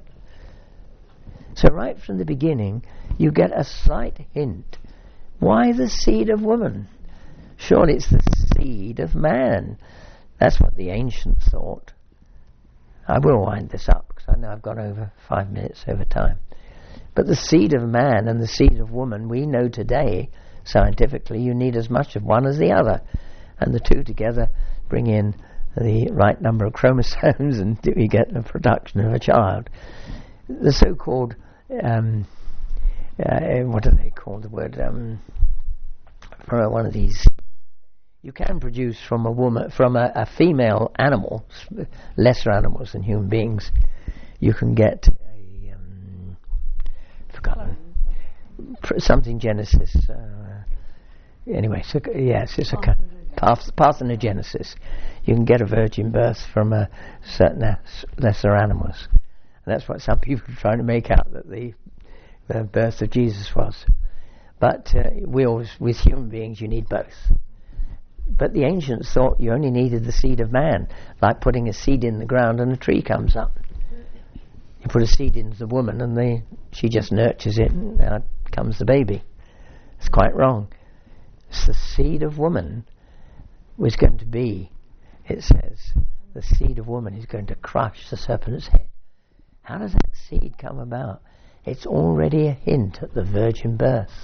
So right from the beginning, you get a slight hint. Why the seed of woman? Surely it's the seed of man. That's what the ancients thought. I will wind this up, because I know I've gone over five minutes over time. But the seed of man and the seed of woman, we know today, scientifically, you need as much of one as the other. And the two together bring in the right number of chromosomes, and you get the production of a child. The so-called, um, uh, what do they call the word, um, for one of these, you can produce from a woman, from a, a female animal, lesser animals than human beings, you can get a, um, forgotten, something Genesis, uh, anyway, so, yes, it's a parth- parthenogenesis. You can get a virgin birth from a certain uh, lesser animals. And that's what some people are trying to make out that the, the birth of Jesus was. But uh, we always, with human beings, you need both. But the ancients thought you only needed the seed of man, like putting a seed in the ground and a tree comes up. You put a seed into the woman and they, she just nurtures it, and out comes the baby. It's quite wrong. It's the seed of woman was going to be, it says, the seed of woman is going to crush the serpent's head. How does that seed come about? It's already a hint at the virgin birth,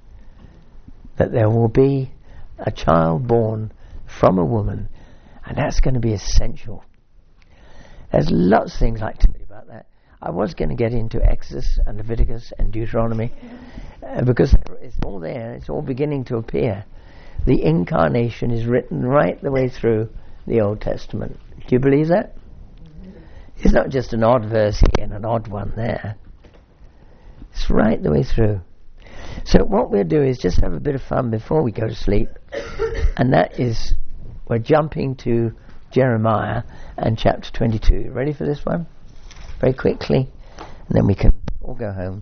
that there will be a child born from a woman, and that's going to be essential. There's lots of things I'd like to tell you about that. I was going to get into Exodus and Leviticus and Deuteronomy, uh, because it's all there, it's all beginning to appear. The incarnation is written right the way through the Old Testament. Do you believe that? It's not just an odd verse here and an odd one there. It's right the way through. So what we'll do is just have a bit of fun before we go to sleep, and that is, we're jumping to Jeremiah and chapter twenty-two. Ready for this one? Very quickly, and then we can all go home.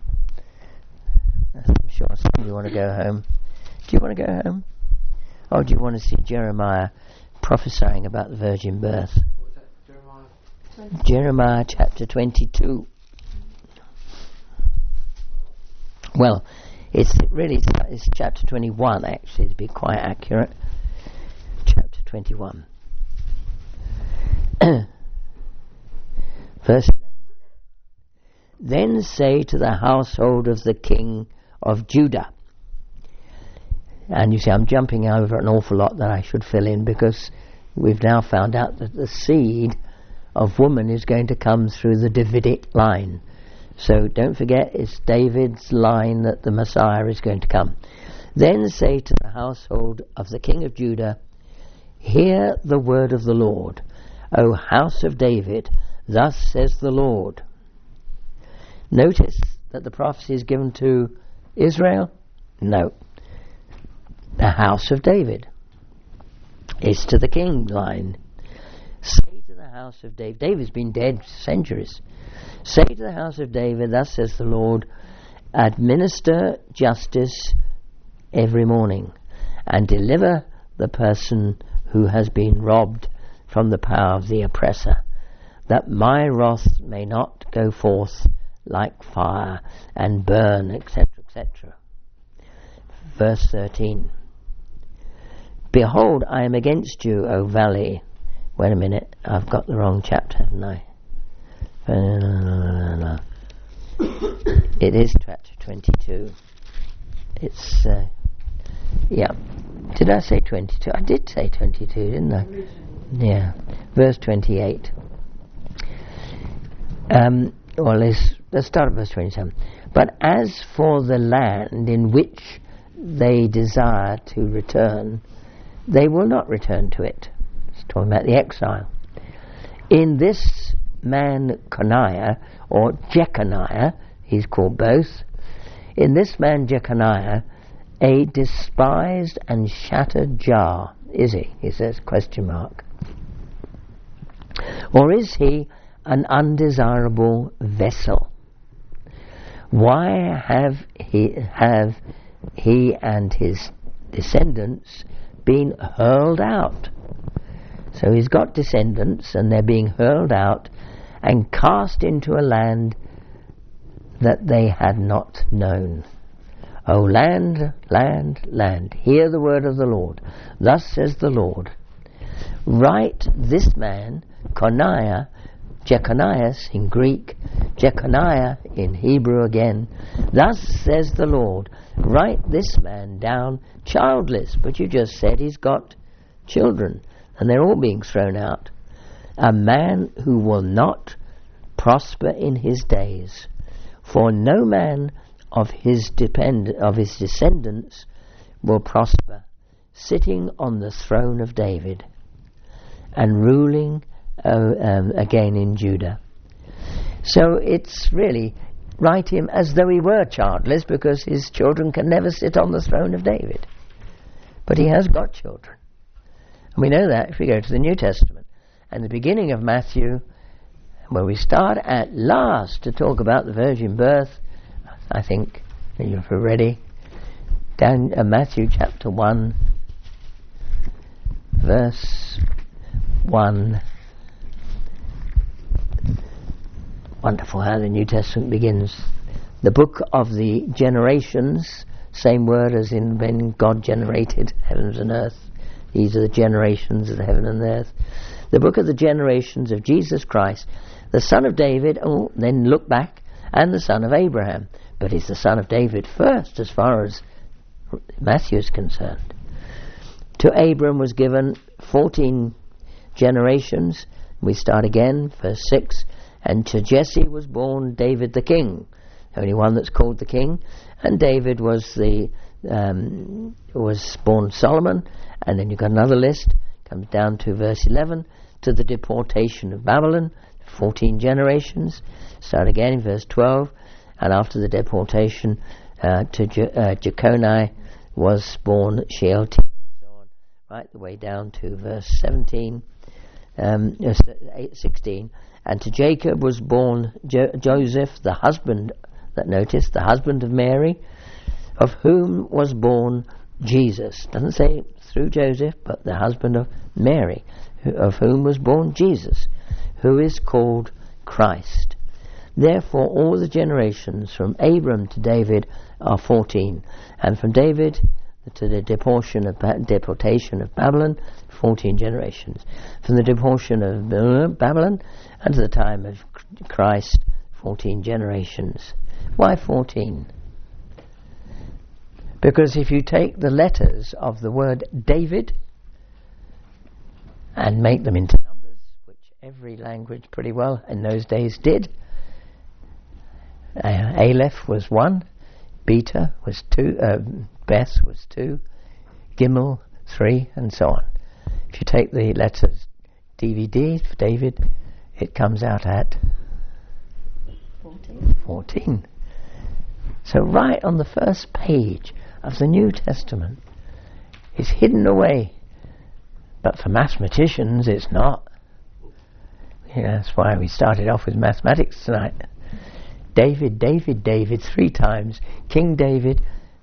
I'm sure some of you want to go home. Do you want to go home? Or do you want to see Jeremiah prophesying about the virgin birth? What was that? Jeremiah? Jeremiah chapter twenty-two. Well, it's really it's chapter twenty-one, actually, to be quite accurate. Chapter twenty-one. Verse eleven. Then say to the household of the king of Judah. And you see, I'm jumping over an awful lot that I should fill in, because we've now found out that the seed of woman is going to come through the Davidic line. So don't forget, it's David's line that the Messiah is going to come. Then say to the household of the king of Judah, hear the word of the Lord, O house of David, thus says the Lord. Notice that the prophecy is given to Israel? No. The house of David. It's to the king line. Say to the house of David, David's been dead centuries. Say to the house of David, thus says the Lord, administer justice every morning, and deliver the person who has been robbed from the power of the oppressor, that my wrath may not go forth like fire and burn, et cetera, et cetera. Verse thirteen. Behold, I am against you, O valley. Wait a minute, I've got the wrong chapter, haven't I? It is chapter twenty-two. It's, uh, yeah. Did I say twenty-two? I did say twenty-two, didn't I? Yeah. Verse twenty-eight. Um, well, let's, let's start at verse twenty-seven. But as for the land in which they desire to return, they will not return to it. It's talking about the exile. In this man Coniah, or Jeconiah, he's called both. In this man Jeconiah, a despised and shattered jar, is he? He says, question mark. Or is he an undesirable vessel? Why have he, have he and his descendants been hurled out? So he's got descendants, and they're being hurled out and cast into a land that they had not known. O land, land, land, hear the word of the Lord. Thus says the Lord, write this man, Coniah, Jeconias in Greek, Jeconiah in Hebrew again. Thus says the Lord, write this man down childless. But you just said he's got children, and they're all being thrown out. A man who will not prosper in his days, for no man of his depend of his descendants will prosper, sitting on the throne of David and ruling uh, um, again in Judah. So it's really write him as though he were childless, because his children can never sit on the throne of David. But he has got children. And we know that if we go to the New Testament and the beginning of Matthew, where we start at last to talk about the virgin birth. I think you're ready. Down uh, Matthew chapter one, verse one. Wonderful how the New Testament begins. The book of the generations, same word as in when God generated heavens and earth. These are the generations of the heaven and the earth. The book of the generations of Jesus Christ, the son of David, oh, then look back, and the son of Abraham. But he's the son of David first, as far as Matthew is concerned. To Abram was given fourteen generations. We start again, verse six. And to Jesse was born David the king, the only one that's called the king. And David was the um, was born Solomon. And then you've got another list, comes down to verse eleven, to the deportation of Babylon, fourteen generations. Start again in verse twelve. And after the deportation, uh, to Je- uh, Jeconiah was born Shealtiel, and so on, right the way down to verse seventeen, um, uh, sixteen. And to Jacob was born jo- Joseph, the husband, that notice, the husband of Mary, of whom was born Jesus. Doesn't say through Joseph, but the husband of Mary, who, of whom was born Jesus, who is called Christ. Therefore all the generations from Abram to David are fourteen, and from David to the deportation of, ba- deportation of Babylon, fourteen generations. From the deportation of Babylon and to the time of Christ, fourteen generations. Why fourteen? Because if you take the letters of the word David and make them into numbers, which every language pretty well in those days did, uh, Aleph was one, Beta was two, uh, Beth was two, Gimel three, and so on. If you take the letters D V D for David, it comes out at fourteen. fourteen. So right on the first page of the New Testament is hidden away. But for mathematicians it's not. Yeah, that's why we started off with mathematics tonight. David, David, David, three times. King David,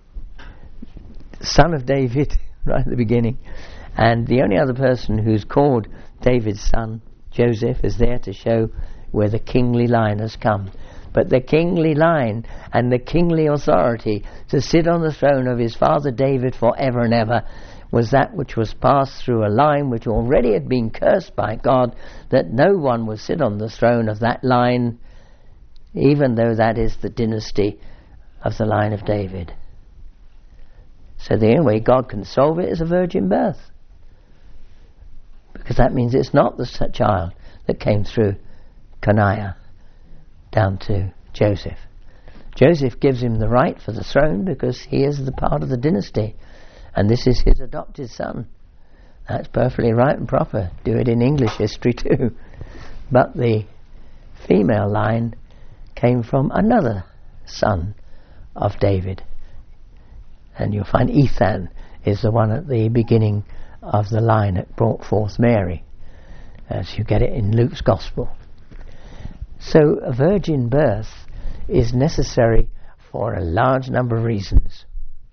son of David, right at the beginning. And the only other person who's called David's son, Joseph, is there to show where the kingly line has come. But the kingly line and the kingly authority to sit on the throne of his father David forever and ever was that which was passed through a line which already had been cursed by God, that no one would sit on the throne of that line, even though that is the dynasty of the line of David. So the only way God can solve it is a virgin birth, because that means it's not the child that came through Coniah down to Joseph. Joseph gives him the right for the throne because he is the part of the dynasty, and this is his adopted son. That's perfectly right and proper. Do it in English history too. But the female line came from another son of David, and you'll find Ethan is the one at the beginning of the line that brought forth Mary, as you get it in Luke's Gospel. So a virgin birth is necessary for a large number of reasons.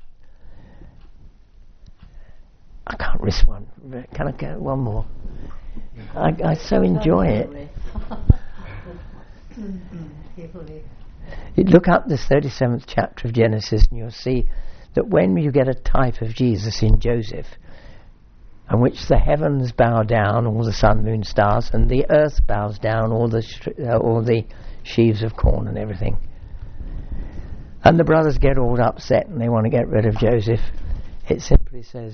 I can't risk one. Can I get one more? I, I so enjoy it. You look up the thirty-seventh chapter of Genesis and you'll see that when you get a type of Jesus in Joseph, in which the heavens bow down, all the sun, moon, stars, and the earth bows down, all the sh- uh, all the sheaves of corn and everything. And the brothers get all upset and they want to get rid of Joseph. It simply says,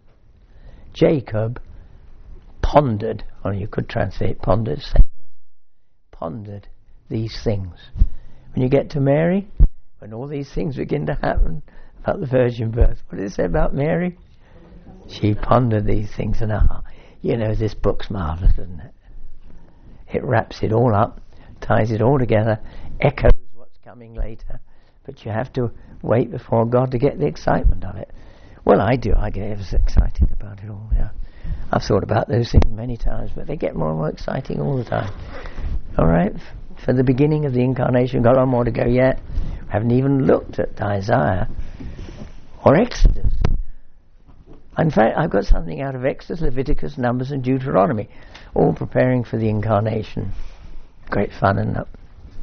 Jacob pondered, or you could translate pondered, pondered these things. When you get to Mary, when all these things begin to happen about the virgin birth, what does it say about Mary? She pondered these things in her heart. You know, this book's marvellous, isn't it? It wraps it all up, ties it all together, echoes what's coming later, but you have to wait before God to get the excitement of it. Well, I do. I get ever so excited about it all. Yeah, I've thought about those things many times, but they get more and more exciting all the time. All right, for the beginning of the incarnation, got a lot more to go yet. Haven't even looked at Isaiah or Exodus. In fact, I've got something out of Exodus, Leviticus, Numbers, and Deuteronomy, all preparing for the incarnation. Great fun, isn't it?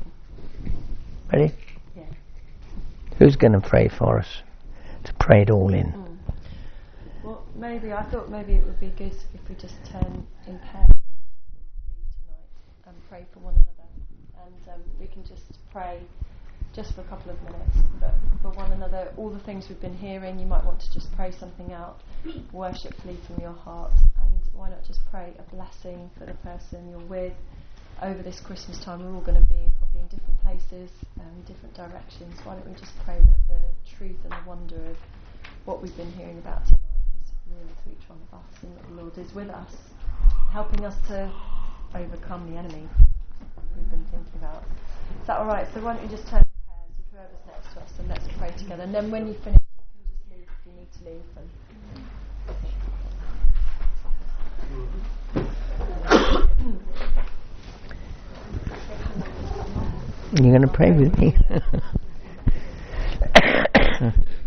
Ready? Yeah. Who's going to pray for us? To pray it all in. Mm. Well, maybe I thought maybe it would be good if we just turn in pairs tonight and pray for one another, and um, we can just pray just for a couple of minutes, but for one another, all the things we've been hearing, you might want to just pray something out worshipfully from your heart, and why not just pray a blessing for the person you're with over this Christmas time. We're all going to be probably in different places, um, different directions. Why don't we just pray that the truth and the wonder of what we've been hearing about tonight is real to each one of us, and that the Lord is with us, helping us to overcome the enemy we've been thinking about. Is that alright? So why don't you just turn in pairs with whoever's next to us and let's pray together, and then when you finish you can just leave if you need to leave. And you're going to pray with me?